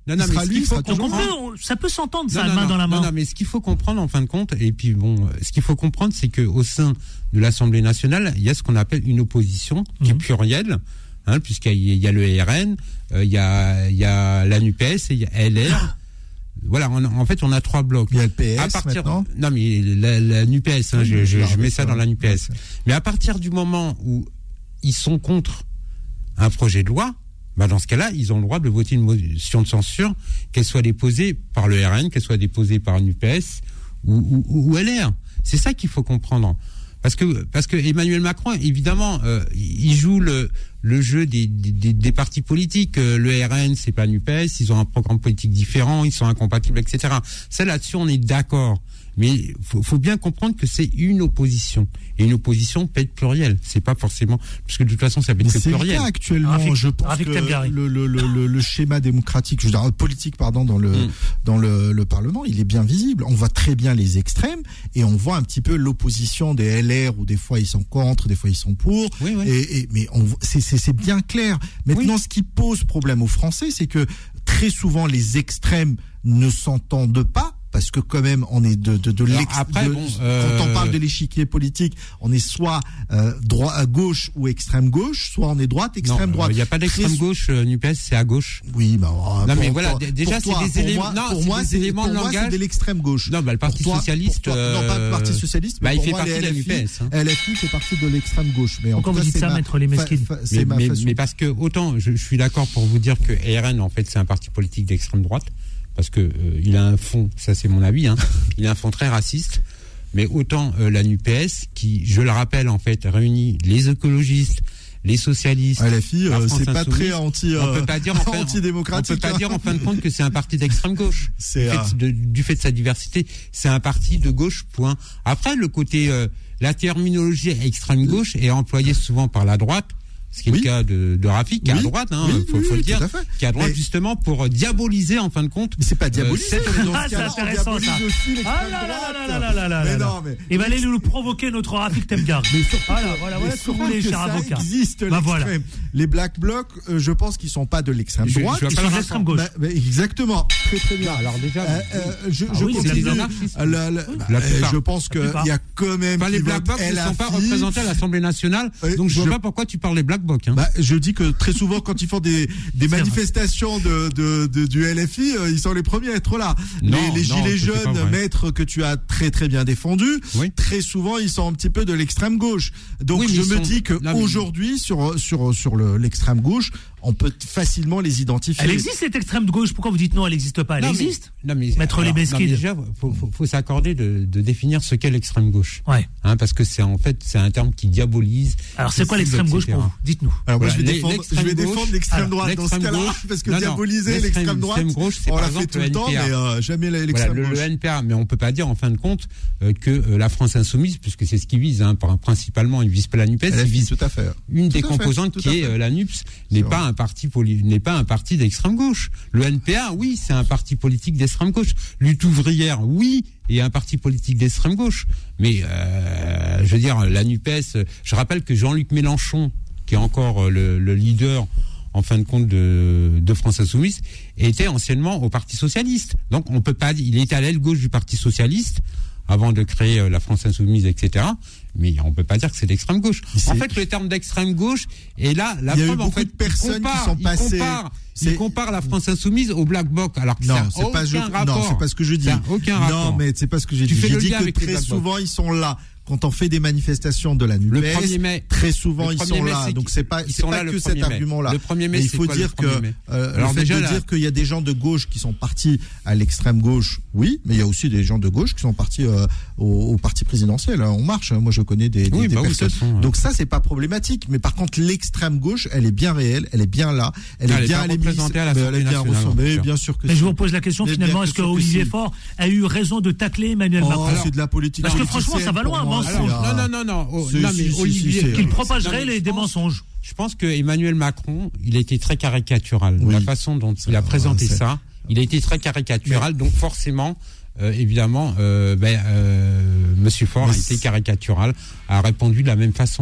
Non, non, il sera mais ce lui, qu'il il faut sera toujours On lui. peut, on- ça peut s'entendre, ça, Non, non, main non, dans la main. Non, non, mais ce qu'il faut comprendre en fin de compte, et puis bon, ce qu'il faut comprendre, c'est qu'au sein de l'Assemblée nationale, il y a ce qu'on appelle une opposition qui est Mhm. plurielle, hein, puisqu'il y a, il y a le R N, euh, il y a, il y a la NUPES et il y a L R. Voilà, on a- en fait, on a trois blocs. Il y a le P S à partir, maintenant. non, mais la, la NUPES, hein, je, je, je mets ça dans la NUPES. Ouais. Mais à partir du moment où ils sont contre un projet de loi, bah dans ce cas-là, ils ont le droit de voter une motion de censure, qu'elle soit déposée par le R N, qu'elle soit déposée par NUPES ou, ou, ou L R. C'est ça qu'il faut comprendre. Parce que, parce que Emmanuel Macron, évidemment, euh, il joue le, le jeu des, des, des partis politiques. Euh, Le R N, c'est pas NUPES, ils ont un programme politique différent, ils sont incompatibles, et cetera. Ça, là-dessus, on est d'accord. Mais faut, faut bien comprendre que c'est une opposition. Et une opposition peut être plurielle. C'est pas forcément, parce que de toute façon, ça peut être Mais que c'est le pluriel. cas actuellement. Rafik- je pense Rafik que Temgari. le, le, le, le, le schéma démocratique, je veux dire, politique, pardon, dans le Mm. dans le, le Parlement, il est bien visible. On voit très bien les extrêmes et on voit un petit peu l'opposition des L R où des fois ils sont contre, des fois ils sont pour. Oui, oui. Et, et mais on voit- c'est c'est c'est bien clair. Maintenant, ce qui pose problème aux Français, c'est que très souvent les extrêmes ne s'entendent pas. Parce que quand même, on est de de, de Alors, l'ex- après, de- bon, euh, quand on parle de l'échiquier politique, on est soit euh, droit à gauche ou extrême gauche, soit on est droite, extrême Non, droite. il n'y a pas d'extrême Très- gauche, euh, NUPES, c'est à gauche. Oui, bah, oh, Non, pour- mais voilà, pour- d- déjà, pour toi, c'est des pour éléments- moi- non, pour c'est moi, des c'est éléments pour de moi, c'est langage. de l'extrême gauche. Non, bah, le Parti Pour toi- Socialiste, pour toi- non, pas le Parti euh, Socialiste, mais bah, il pour fait moi, partie les de la L F I, NUPES, hein. L F I fait partie de l'extrême gauche. Mais en Pourquoi tout vous cas, dites c'est ça, ma- maître Lemesquid fa- fa- Mais, C'est ma mais, façon. mais parce que autant je, je suis d'accord pour vous dire que R N en fait c'est un parti politique d'extrême droite parce que euh, il a un fond, ça c'est mon avis, hein, il a un fond très raciste. Mais autant euh, la NUPES qui, je le rappelle en fait, réunit les écologistes, les socialistes. L F I, la euh, France c'est pas insoumise. très anti, On euh, peut pas dire en fin, on antidémocratique. peut pas dire en fin de compte que c'est un parti d'extrême gauche. C'est, Du fait euh, de, du fait de sa diversité, c'est un parti de gauche. Point. Après, le côté, euh, la terminologie extrême gauche est employée souvent par la droite. Ce qui est Oui. le cas de, de Rafik, qui est Oui. à droite, hein, Oui, faut, oui, faut oui, le dire, tout à fait. qui est à droite Mais- justement pour diaboliser en fin de compte. Mais c'est pas diaboliser. Euh, cette- mais dans ce Ah, c'est cas-là, on intéressant, diabolise ça. aussi l'extrême Ah là là droite. là là là là là Mais là là. non, mais- Il va aller nous provoquer notre Rafik Temgar. Mais surtout, Voilà, voilà, voilà mais ce que vous surtout voulez, que cher ça avocat. existe, Bah voilà. l'extrême. Les Black Blocs, euh, je pense qu'ils sont pas de l'extrême Je- droite. je vois Ils pas sont le de rapport. l'extrême gauche. Bah, bah, exactement. Très très bien. Alors déjà, Euh, euh, je, Ah je oui, c'est continue. des anarchistes. La- la- bah, La euh, plupart. je pense La plupart. qu'il y a quand même enfin, les qui Black votent Blocs ne L sont pas F I. représentés à l'Assemblée nationale, Euh, donc je, je- vois pas pourquoi tu parles des Black Blocs. Hein. Bah, je dis que très souvent, quand ils font des, des vrai. manifestations de, de, de- du L F I, euh, ils sont les premiers à être là. Non, les les non, gilets c'est pas jaunes, vrai. maîtres que tu as très très bien défendus, Oui. très souvent ils sont un petit peu de l'extrême gauche. Donc Oui, mais je ils me sont- dis que Non, mais- aujourd'hui sur sur sur le l'extrême gauche, on peut facilement les identifier. Elle existe cette extrême gauche. Pourquoi vous dites non, elle n'existe pas? Elle Non, mais- existe. non, mais, Maître alors, Lebesguide. non, mais déjà, faut, faut, faut s'accorder de, de définir ce qu'est l'extrême gauche, Ouais. hein, parce que c'est en fait c'est un terme qui diabolise. Alors c'est quoi l'extrême gauche pour vous? Dites-nous. Alors moi Voilà, je vais les- défendre, je l'extrême vais gauche- défendre l'extrême alors, droite dans ce l'extrême cas-là, gauche- parce que non, non, diaboliser l'extrême- l'extrême droite, l'extrême gauche, c'est on par l'a fait exemple tout le le temps, N P A. mais euh, jamais Voilà, l'extrême le, gauche. le N P A, mais on peut pas dire en fin de compte euh, que euh, la France insoumise, puisque c'est ce qu'ils visent, hein, par- principalement ils visent pas la NUPES, L ils F I, visent tout à fait. une des Tout à fait, composantes tout qui à est fait. euh, la NUPS n'est C'est pas vrai. un parti poli- n'est pas un parti d'extrême gauche. Le N P A, oui, c'est un parti politique d'extrême gauche. Lutte ouvrière, oui, et un parti politique d'extrême gauche. Mais euh, je veux dire, la NUPES. Je rappelle que Jean-Luc Mélenchon, qui est encore euh, le, le leader en fin de compte de, de France Insoumise, était anciennement au Parti socialiste. Donc on peut pas, il était à l'aile gauche du Parti socialiste avant de créer euh, la France Insoumise, et cetera. Mais on peut pas dire que c'est d'extrême gauche. C'est- En fait, le terme d'extrême gauche est là. La Il y a eu preuve, en beaucoup fait, de personnes il compare, qui sont il passées- compare, C'est- il compare la France Insoumise au Black Bloc, alors que Non, ça c'est n'a pas je, aucun non, rapport. c'est pas ce que je dis. Ça n'a aucun rapport. Non, mais c'est pas ce que j'ai Tu dit. fais J'ai le dit lien que avec les très Black Blocs. souvent ils sont là. Quand on fait des manifestations de la Le NUPES, premier mai. très souvent Le ils premier sont mai, là. c'est Donc qui- c'est pas ils c'est sont pas là le que cet premier mai. argument-là. Le premier mai, Mais il c'est faut quoi, le dire que premier mai euh, Alors le fait déjà, de là- dire qu'il y a des gens de gauche qui sont partis à l'extrême gauche, oui, mais il y a aussi des gens de gauche qui sont partis euh, au, au parti présidentiel. hein. On marche. hein. Moi, je connais des, des, Oui, des bah oui, de toute personnes. façon, ouais. Donc ça, c'est pas problématique. Mais par contre, l'extrême gauche, elle est bien réelle, elle est bien là, elle, Elle est est bien pas à l'hémicycle, représentée à mais elle est l'Assemblée bien nationale, ressemblée, en tout bien sûr que Mais je si. vous pose la question Mais finalement, bien est-ce que sûr que Olivier si. Faure a eu raison de tacler Emmanuel Oh, Macron? c'est de la politique. Parce que politicienne franchement, ça va pour loin, moi, mensonge. c'est, euh, Alors, non, non, non, non. Oh, Si, non, si, mais si, Olivier, si, c'est- Qu'il Non, propagerait mais les je des pense- mensonges. Je pense que Emmanuel Macron, il a été très caricatural. Oui. La façon dont il a présenté c'est- ça, il a été très caricatural. Donc forcément, euh, évidemment, euh, ben, euh, Monsieur Faure Mais a été c'est- caricatural, a répondu de la même façon.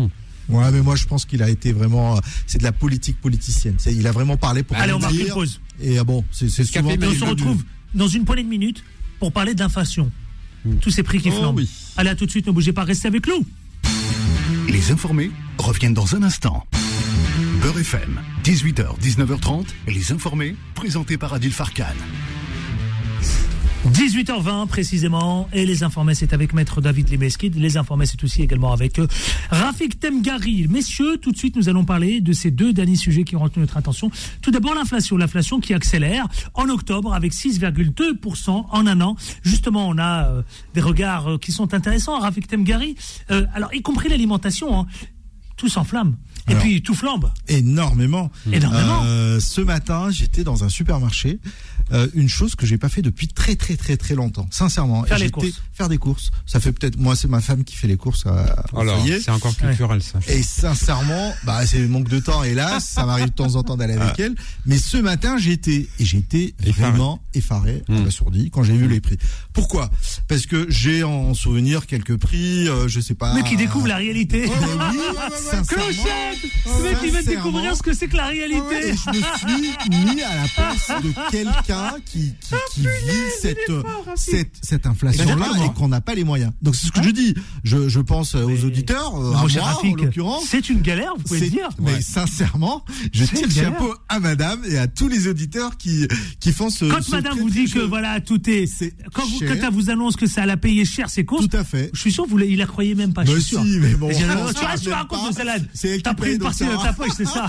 Ouais, mais moi je pense qu'il a été vraiment, c'est de la politique politicienne. C'est, il a vraiment parlé pour. Allez, on marque dire, une pause. Et bon, c'est, c'est souvent. Et on se retrouve dans une poignée de minutes pour parler d'inflation. Mmh. Tous ces prix qui oh, flambent. Oui. Allez, à tout de suite, ne bougez pas, restez avec nous. Les informés reviennent dans un instant. Beurre F M, dix-huit heures, dix-neuf heures trente, les informés, présentés par Adil Farkan. dix-huit heures vingt précisément, et les informés c'est avec Maître David Limeskid. Les informés c'est aussi également avec euh, Rafik Temgari. Messieurs, tout de suite nous allons parler de ces deux derniers sujets qui ont retenu notre attention. Tout d'abord l'inflation, l'inflation qui accélère en octobre avec six virgule deux pour cent en un an. Justement, on a euh, des regards euh, qui sont intéressants, Rafik Temgari. Euh, alors, y compris l'alimentation, hein, tout s'enflamme. Et alors, puis tout flambe. Énormément. Énormément. Euh, ce matin, j'étais dans un supermarché. Euh, une chose que j'ai pas fait depuis très très très très longtemps, sincèrement. Faire et les j'étais, courses. Faire des courses. Ça fait peut-être, moi c'est ma femme qui fait les courses. À, Alors, c'est encore culturel ça. Et sincèrement, bah c'est le manque de temps, hélas. Ça m'arrive de temps en temps d'aller avec elle. Mais ce matin, j'ai été et j'ai été vraiment effaré, mmh. abasourdi quand j'ai vu les prix. Pourquoi ? Parce que j'ai en souvenir quelques prix, euh, je sais pas. Mais qui découvre la réalité. Oh, oui, Clochette, le mec qui va découvrir ce que c'est que la réalité. Ouais, et je me suis mis à la place de quelqu'un qui, qui, qui vit cette, cette, cette inflation-là et qu'on n'a pas les moyens. Donc c'est ce que hein je dis. Je, je pense aux mais auditeurs, euh, à moi, Rafik, en l'occurrence. C'est une galère, vous pouvez le dire. Mais ouais. sincèrement, je tire le chapeau à madame et à tous les auditeurs qui, qui font ce. Quand ce madame vous dit que voilà, tout est. c'est quand, vous, cher. quand elle vous annonce que ça l'a payé cher ses courses. Tout à fait. Je suis sûr, vous, il la croyait même pas. Mais je suis si, sûr. mais bon. Tu restes, tu racontes de salade. T'as pris une partie de ta poche, c'est ça.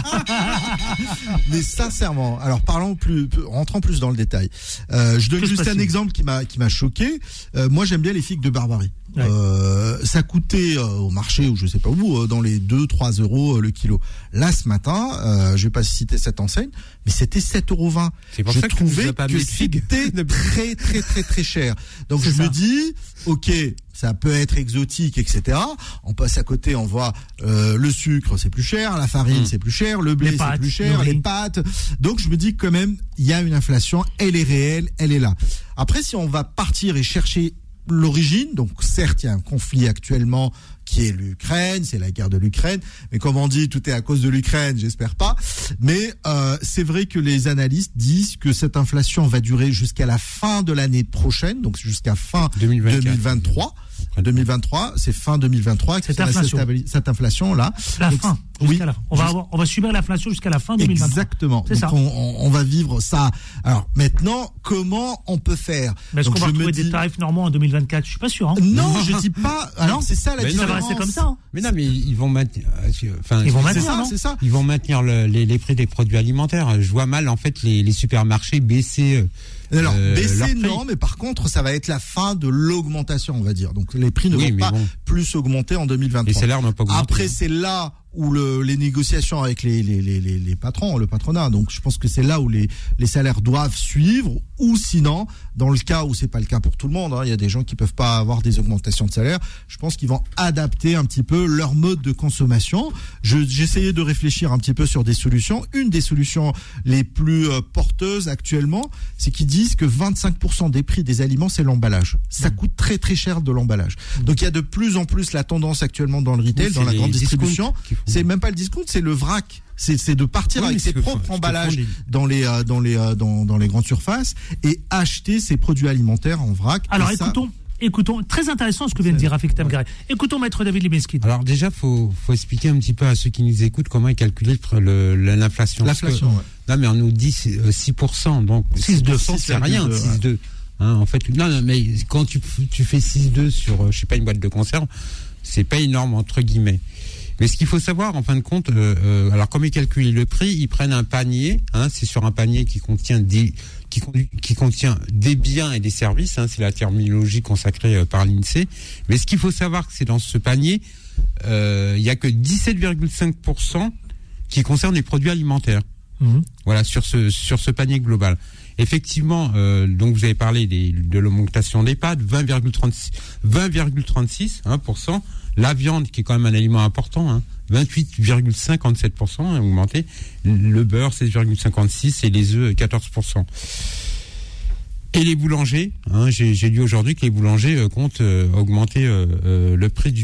Mais sincèrement, alors parlons plus, rentrons plus dans le détail. Euh, je donne que juste un exemple qui m'a qui m'a choqué. Euh, moi, j'aime bien les figues de Barbarie. Ouais. Euh, ça coûtait euh, au marché ou je sais pas où euh, dans les deux trois euros euh, le kilo. Là ce matin, euh, je vais pas citer cette enseigne, mais c'était sept euros vingt. C'est pour je ça que trouvais tu pas que c'était très très très très cher. Donc c'est je ça. me dis, ok, ça peut être exotique, et cetera. On passe à côté, on voit euh, le sucre, c'est plus cher, la farine, mmh. c'est plus cher, le blé, c'est plus cher, les pâtes. Donc je me dis quand même, il y a une inflation, elle est réelle, elle est là. Après, si on va partir et chercher l'origine, donc certes il y a un conflit actuellement qui est l'Ukraine, c'est la guerre de l'Ukraine, mais comme on dit, tout est à cause de l'Ukraine, j'espère pas, mais euh, c'est vrai que les analystes disent que cette inflation va durer jusqu'à la fin de l'année prochaine, donc jusqu'à fin deux mille vingt-trois. deux mille vingt-trois, c'est fin deux mille vingt-trois cette inflation, cette inflation là. La donc, fin. Oui. La, on va avoir, on va subir l'inflation jusqu'à la fin deux mille vingt-trois. Exactement. C'est donc ça. On, on, on va vivre ça. Alors maintenant, comment on peut faire? Mais est-ce donc, qu'on va retrouver dis... des tarifs normaux en deux mille vingt-quatre? Je suis pas sûr. Hein. Non, je dis pas. Alors c'est ça la mais différence. Ça va rester comme ça. Hein. Mais non, mais ils vont maintenir. Enfin, ils vont maintenir. C'est ça, c'est ça. Ils vont maintenir le, les, les prix des produits alimentaires. Je vois mal en fait les, les supermarchés baisser. Alors euh, baisser non, mais par contre ça va être la fin de l'augmentation, on va dire. Donc les prix ne oui, vont pas bon. plus augmenter en deux mille vingt-trois. Les salaires n'ont pas augmenté. Après c'est là où le, les négociations avec les, les, les, les, les patrons, le patronat. Donc je pense que c'est là où les, les salaires doivent suivre, ou sinon, dans le cas où c'est pas le cas pour tout le monde, hein, il y a des gens qui peuvent pas avoir des augmentations de salaire. Je pense qu'ils vont adapter un petit peu leur mode de consommation. Je, j'essayais de réfléchir un petit peu sur des solutions. Une des solutions les plus euh, porteuses actuellement, c'est qu'ils disent que vingt-cinq pour cent des prix des aliments, c'est l'emballage. Ça mmh. coûte très très cher de l'emballage. Mmh. Donc il y a de plus en plus la tendance actuellement dans le retail, oui, dans la grande distribution. C'est même pas le discount, c'est le vrac. C'est, c'est de partir oui, avec ses propres emballages les... dans les euh, dans les euh, dans, dans les grandes surfaces et acheter ses produits alimentaires en vrac. Alors écoutons, ça... écoutons, très intéressant ce que vient de dire Rafik Temgari. Écoutons Maître David Limeskid. Alors déjà, faut faut expliquer un petit peu à ceux qui nous écoutent comment est calculé le, le, l'inflation. L'inflation. Que, ouais. Non, mais on nous dit six pour cent, donc six virgule deux pour cent c'est rien, six virgule deux. Ouais. Hein, en fait, non, non, mais quand tu tu fais six virgule deux sur, je sais pas, une boîte de conserve, c'est pas énorme entre guillemets. Mais ce qu'il faut savoir, en fin de compte, euh, euh, alors comme ils calculent le prix, ils prennent un panier. Hein, c'est sur un panier qui contient des qui, qui contient des biens et des services. Hein, c'est la terminologie consacrée euh, par l'INSEE. Mais ce qu'il faut savoir, c'est dans ce panier, euh, il y a que dix-sept virgule cinq pour cent qui concerne les produits alimentaires. Mmh. Voilà, sur ce sur ce panier global. Effectivement, euh, donc vous avez parlé des, de l'augmentation des pâtes, vingt virgule trente-six hein, pour cent. La viande, qui est quand même un aliment important, hein, vingt-huit virgule cinquante-sept pour cent hein, augmenté. Le beurre, seize virgule cinquante-six et les œufs, quatorze pour cent. Et les boulangers, hein, j'ai, j'ai lu aujourd'hui que les boulangers euh, comptent euh, augmenter euh, euh, le prix du pain.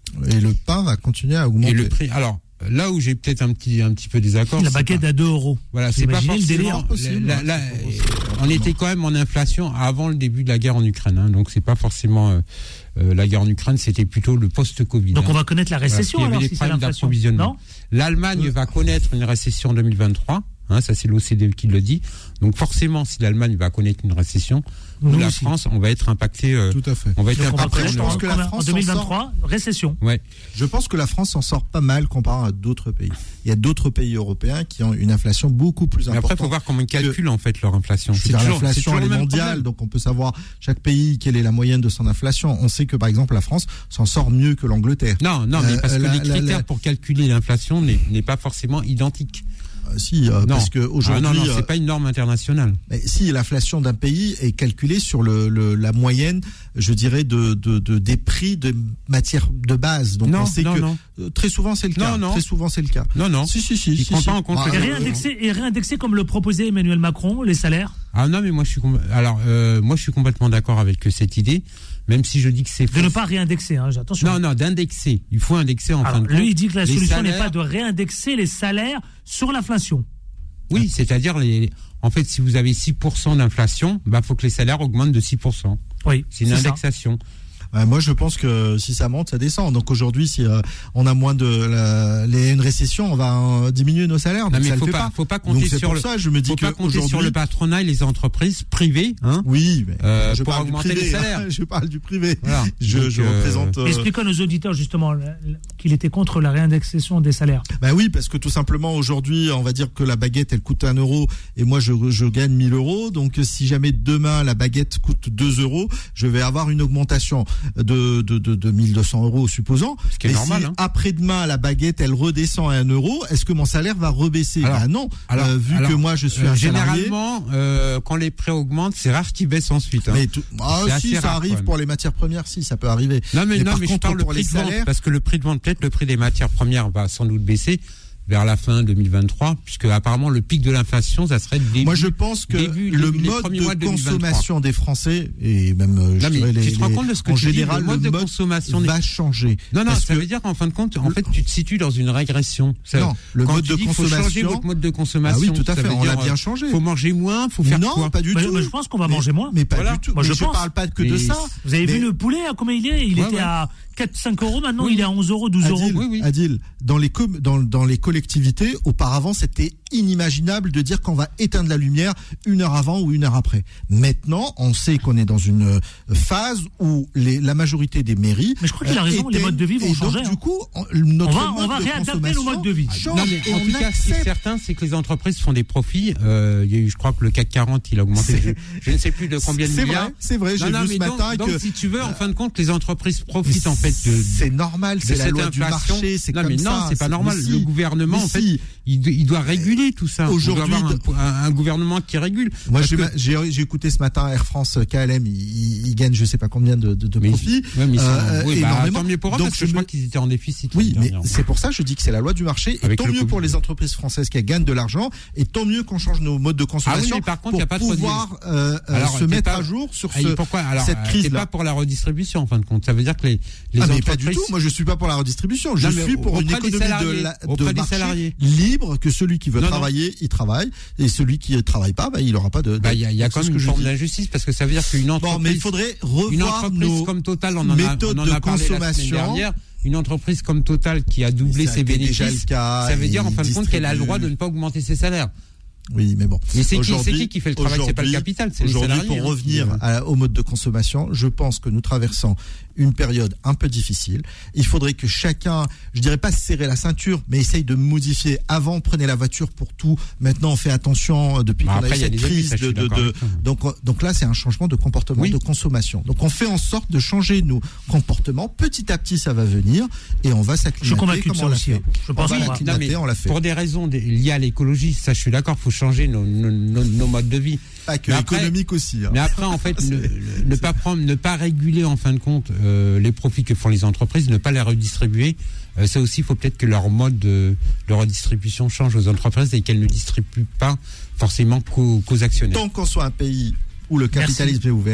Et le pain va continuer à augmenter. Et le prix, alors, là où j'ai peut-être un petit, un petit peu désaccord. La baguette à deux euros. Voilà, c'est pas forcément. Possible, la, la, on était quand même en inflation avant le début de la guerre en Ukraine, hein, donc c'est pas forcément euh, euh, la guerre en Ukraine, c'était plutôt le post-Covid. Donc hein. on va connaître la récession voilà, alors si si c'est l'inflation. Non, L'Allemagne euh. va connaître une récession en deux mille vingt-trois. Hein, ça c'est l'O C D E qui le dit. Donc forcément, si l'Allemagne va connaître une récession, nous, la aussi. France, on va être impacté. Euh, Tout à fait. On va être Donc impacté. On va je pense que la France en deux mille vingt-trois, sort... récession. Ouais. Je pense que la France s'en sort pas mal comparé à d'autres pays. Il y a d'autres pays européens qui ont une inflation beaucoup plus importante. Mais après, il faut voir comment ils calculent que... en fait leur inflation. C'est l'inflation elle est mondiale, donc on peut savoir chaque pays quelle est la moyenne de son inflation. On sait que par exemple la France s'en sort mieux que l'Angleterre. Non, non, mais parce euh, que la, les critères la, la... pour calculer l'inflation n'est, n'est pas forcément identique. Si, euh, parce que aujourd'hui, ah non, non, c'est pas une norme internationale. Mais si l'inflation d'un pays est calculée sur le, le la moyenne, je dirais de, de, de des prix de matières de base. Donc non, on sait non, que non. très souvent c'est le cas. Non, non. Très souvent c'est le cas. Non, non. Si, si, si. Il si, prend si. pas en compte. Ah, et réindexer, et réindexer comme le proposait Emmanuel Macron, les salaires. Ah non, mais moi je suis alors euh, moi je suis complètement d'accord avec cette idée. Même si je dis que c'est de faux. Ne pas réindexer, hein, attention. Non, non, d'indexer. Il faut indexer en alors, fin de compte. Lui, il dit que la solution salaires... n'est pas de réindexer les salaires sur l'inflation. Oui, c'est-à-dire, les, en fait, si vous avez six pour cent d'inflation, bah, faut que les salaires augmentent de six pour cent. Oui. C'est une c'est indexation. Ça. Ouais, moi, je pense que si ça monte, ça descend. Donc aujourd'hui, si euh, on a moins de la, les, une récession, on va euh, diminuer nos salaires. Donc non, mais ça faut le fait pas, pas. faut pas compter donc, c'est sur pour le. Ça, je me dis faut que pas compter sur le patronat et les entreprises privées, hein. Oui, mais euh, je pour parle augmenter du privé, les salaires. Je parle du privé. Voilà. Je, donc, je euh... représente. Euh... Expliquons à nos auditeurs justement qu'il était contre la réindexation des salaires. Bah oui, parce que tout simplement aujourd'hui, on va dire que la baguette elle coûte un euro et moi je, je gagne mille euros. Donc si jamais demain la baguette coûte deux euros, je vais avoir une augmentation de de de, de mille deux cents euros, supposons. Ce qui est mais normal. Si hein. après-demain la baguette elle redescend à un euro, est-ce que mon salaire va rebaisser? Alors, bah non. Alors, euh, vu alors, que moi je suis euh, un généralement, euh, quand les prix augmentent, c'est rare qu'ils baissent ensuite. Hein. Mais tout, ah, si ça rare, arrive pour les matières premières, si ça peut arriver. Non mais, mais non, par mais contre, je parle pour le les prix de vente, salaires, parce que le prix de vente, peut-être le prix des matières premières va sans doute baisser vers la fin deux mille vingt-trois, puisque apparemment le pic de l'inflation, ça serait début. Moi, je pense que début, le début, mode de, de consommation des Français et même je non, dirais mais les, tu te rends compte de ce que en tu général, dis, le mode le de mode consommation va changer. Non, non, ça que veut dire qu'en fin de compte, en fait, tu te situes dans une régression. Ça, non, le quand mode tu de dis consommation. Faut changer votre mode de consommation. Ah oui, tout à ça fait. veut On dire, l'a bien changé. Faut manger moins, faut faire non, quoi? pas du mais, tout. Mais je pense qu'on va mais, manger moins. Mais pas voilà. du tout. Moi, mais je, je pense. parle pas que mais de ça. Vous avez mais... vu le poulet, à combien il est? Il ouais, était ouais. à quatre cinq euros, maintenant oui. il est à onze euros, douze Adil, euros. Oui, oui. Adil, dans les, com- dans, dans les collectivités, auparavant, c'était inimaginable de dire qu'on va éteindre la lumière une heure avant ou une heure après. Maintenant, on sait qu'on est dans une phase où les, la majorité des mairies. Mais je crois qu'il a raison, les modes de vie vont et changer. Donc, hein. du coup, on, notre on va, mode on va de réadapter nos modes de vie. Change non, mais et en on tout cas, ce qui est certain, c'est que les entreprises font des profits. Euh, il y a eu, je crois que le C A C quarante, il a augmenté. Je, je ne sais plus de combien de c'est milliards. Vrai, c'est vrai, j'ai non, vu non, ce donc, matin donc, que. si tu veux, en fin de compte, les entreprises profitent en fait de. C'est normal, c'est la loi du marché, c'est non, comme mais ça. non, c'est pas normal. Si, le gouvernement, en fait, si. il, il doit réguler tout ça. Aujourd'hui, il doit avoir un, un, un gouvernement qui régule. Moi, j'ai, que... j'ai, j'ai écouté ce matin Air France K L M, ils, ils gagnent je sais pas combien de, de, de mais, profits. Ouais, mais euh, oui, bah, tant mieux pour eux, donc, parce que je, je crois qu'ils étaient en déficit. Oui, mais c'est pour ça que je dis que c'est la loi du marché. Et tant mieux COVID. Pour les entreprises françaises qui gagnent de l'argent, et tant mieux qu'on change nos modes de consommation. Ah oui, mais par contre, pour y a pas pouvoir de euh, Alors, se mettre pas... à jour sur ah, ce, pourquoi Alors, cette crise. C'est pas pour la redistribution en fin de compte. Ça veut dire que les, les ah, entreprises. Mais pas du tout. Moi, je suis pas pour la redistribution. Je non, suis pour une économie de, la, de marché salariés. libre, que celui qui veut non, travailler, non. il travaille, et celui qui ne travaille pas, bah, il n'aura pas de. Bah, il y a, y a quand même une forme d'injustice parce que ça veut dire qu'une entreprise. Bon, mais il faudrait revoir une entreprise nos comme Total, on en a, on en a parlé la semaine dernière. Une entreprise comme Total qui a doublé ses bénéfices, cas, ça veut dire en fin de distribue... compte qu'elle a le droit de ne pas augmenter ses salaires. Oui, mais bon. Mais c'est qui, c'est qui qui fait le travail? C'est pas le capital, c'est les salariés. Pour hein. revenir à, au mode de consommation, je pense que nous traversons une période un peu difficile. Il faudrait que chacun, je dirais pas serrer la ceinture, mais essaye de modifier. Avant, on prenait la voiture pour tout. Maintenant, on fait attention depuis bah qu'on après, a eu cette crise avis, de, de, de donc, donc là, c'est un changement de comportement oui. de consommation. Donc, on fait en sorte de changer nos comportements. Petit à petit, ça va venir et on va s'acclimater. Je suis convaincu de ça aussi. Hein. Je pense on va l'acclimater, on l'a fait. Pour des raisons liées à l'écologie, ça, je suis d'accord, faut changer nos, nos, nos, nos modes de vie. Pas que après, économique aussi. Hein. Mais après, en fait, ne, ne pas prendre, ne pas réguler en fin de compte euh, les profits que font les entreprises, ne pas les redistribuer. Euh, ça aussi, il faut peut-être que leur mode de, de redistribution change aux entreprises et qu'elles ne distribuent pas forcément qu'aux, qu'aux actionnaires. Tant qu'on soit un pays où le capitalisme Merci. Est ouvert,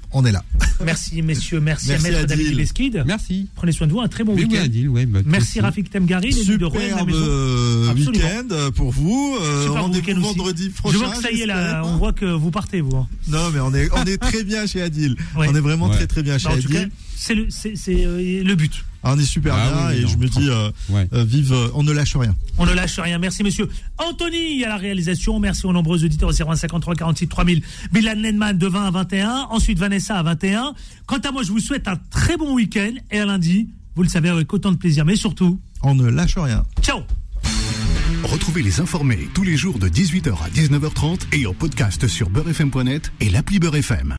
on est là. Merci messieurs, merci, Merci à Maître Adil. David Beskid. Merci. Prenez soin de vous, un très bon Mais oui, week-end. Adil, ouais, bah, toi Merci aussi. Rafik Temgari, l'élu de Rouen de la Superbe maison. euh, Absolument. week-end pour vous. Euh, Super Rendez-vous week-end aussi. vendredi prochain. Je vois que ça y est là, j'espère. on voit que vous partez vous. hein. Non, mais on est, on est très bien chez Adil. Ouais. On est vraiment Ouais. très très bien chez Bah, en tout Adil. cas, c'est le, c'est, c'est, euh, le but. Ah, on est super Ah bien oui, et non, je me dis, euh, Ouais. euh, vive, euh, on ne lâche rien. On ne lâche rien. Merci, messieurs. Anthony à la réalisation. Merci aux nombreux auditeurs au zéro un cinquante-trois quarante-six trois mille. Bilal Nenman de vingt à vingt et un. Ensuite, Vanessa à vingt et un. Quant à moi, je vous souhaite un très bon week-end et à lundi, vous le savez, avec autant de plaisir. Mais surtout, On ne lâche rien. ciao! Retrouvez les informés tous les jours de dix-huit heures à dix-neuf heures trente et en podcast sur beurre f m point net et l'appli Beurre F M.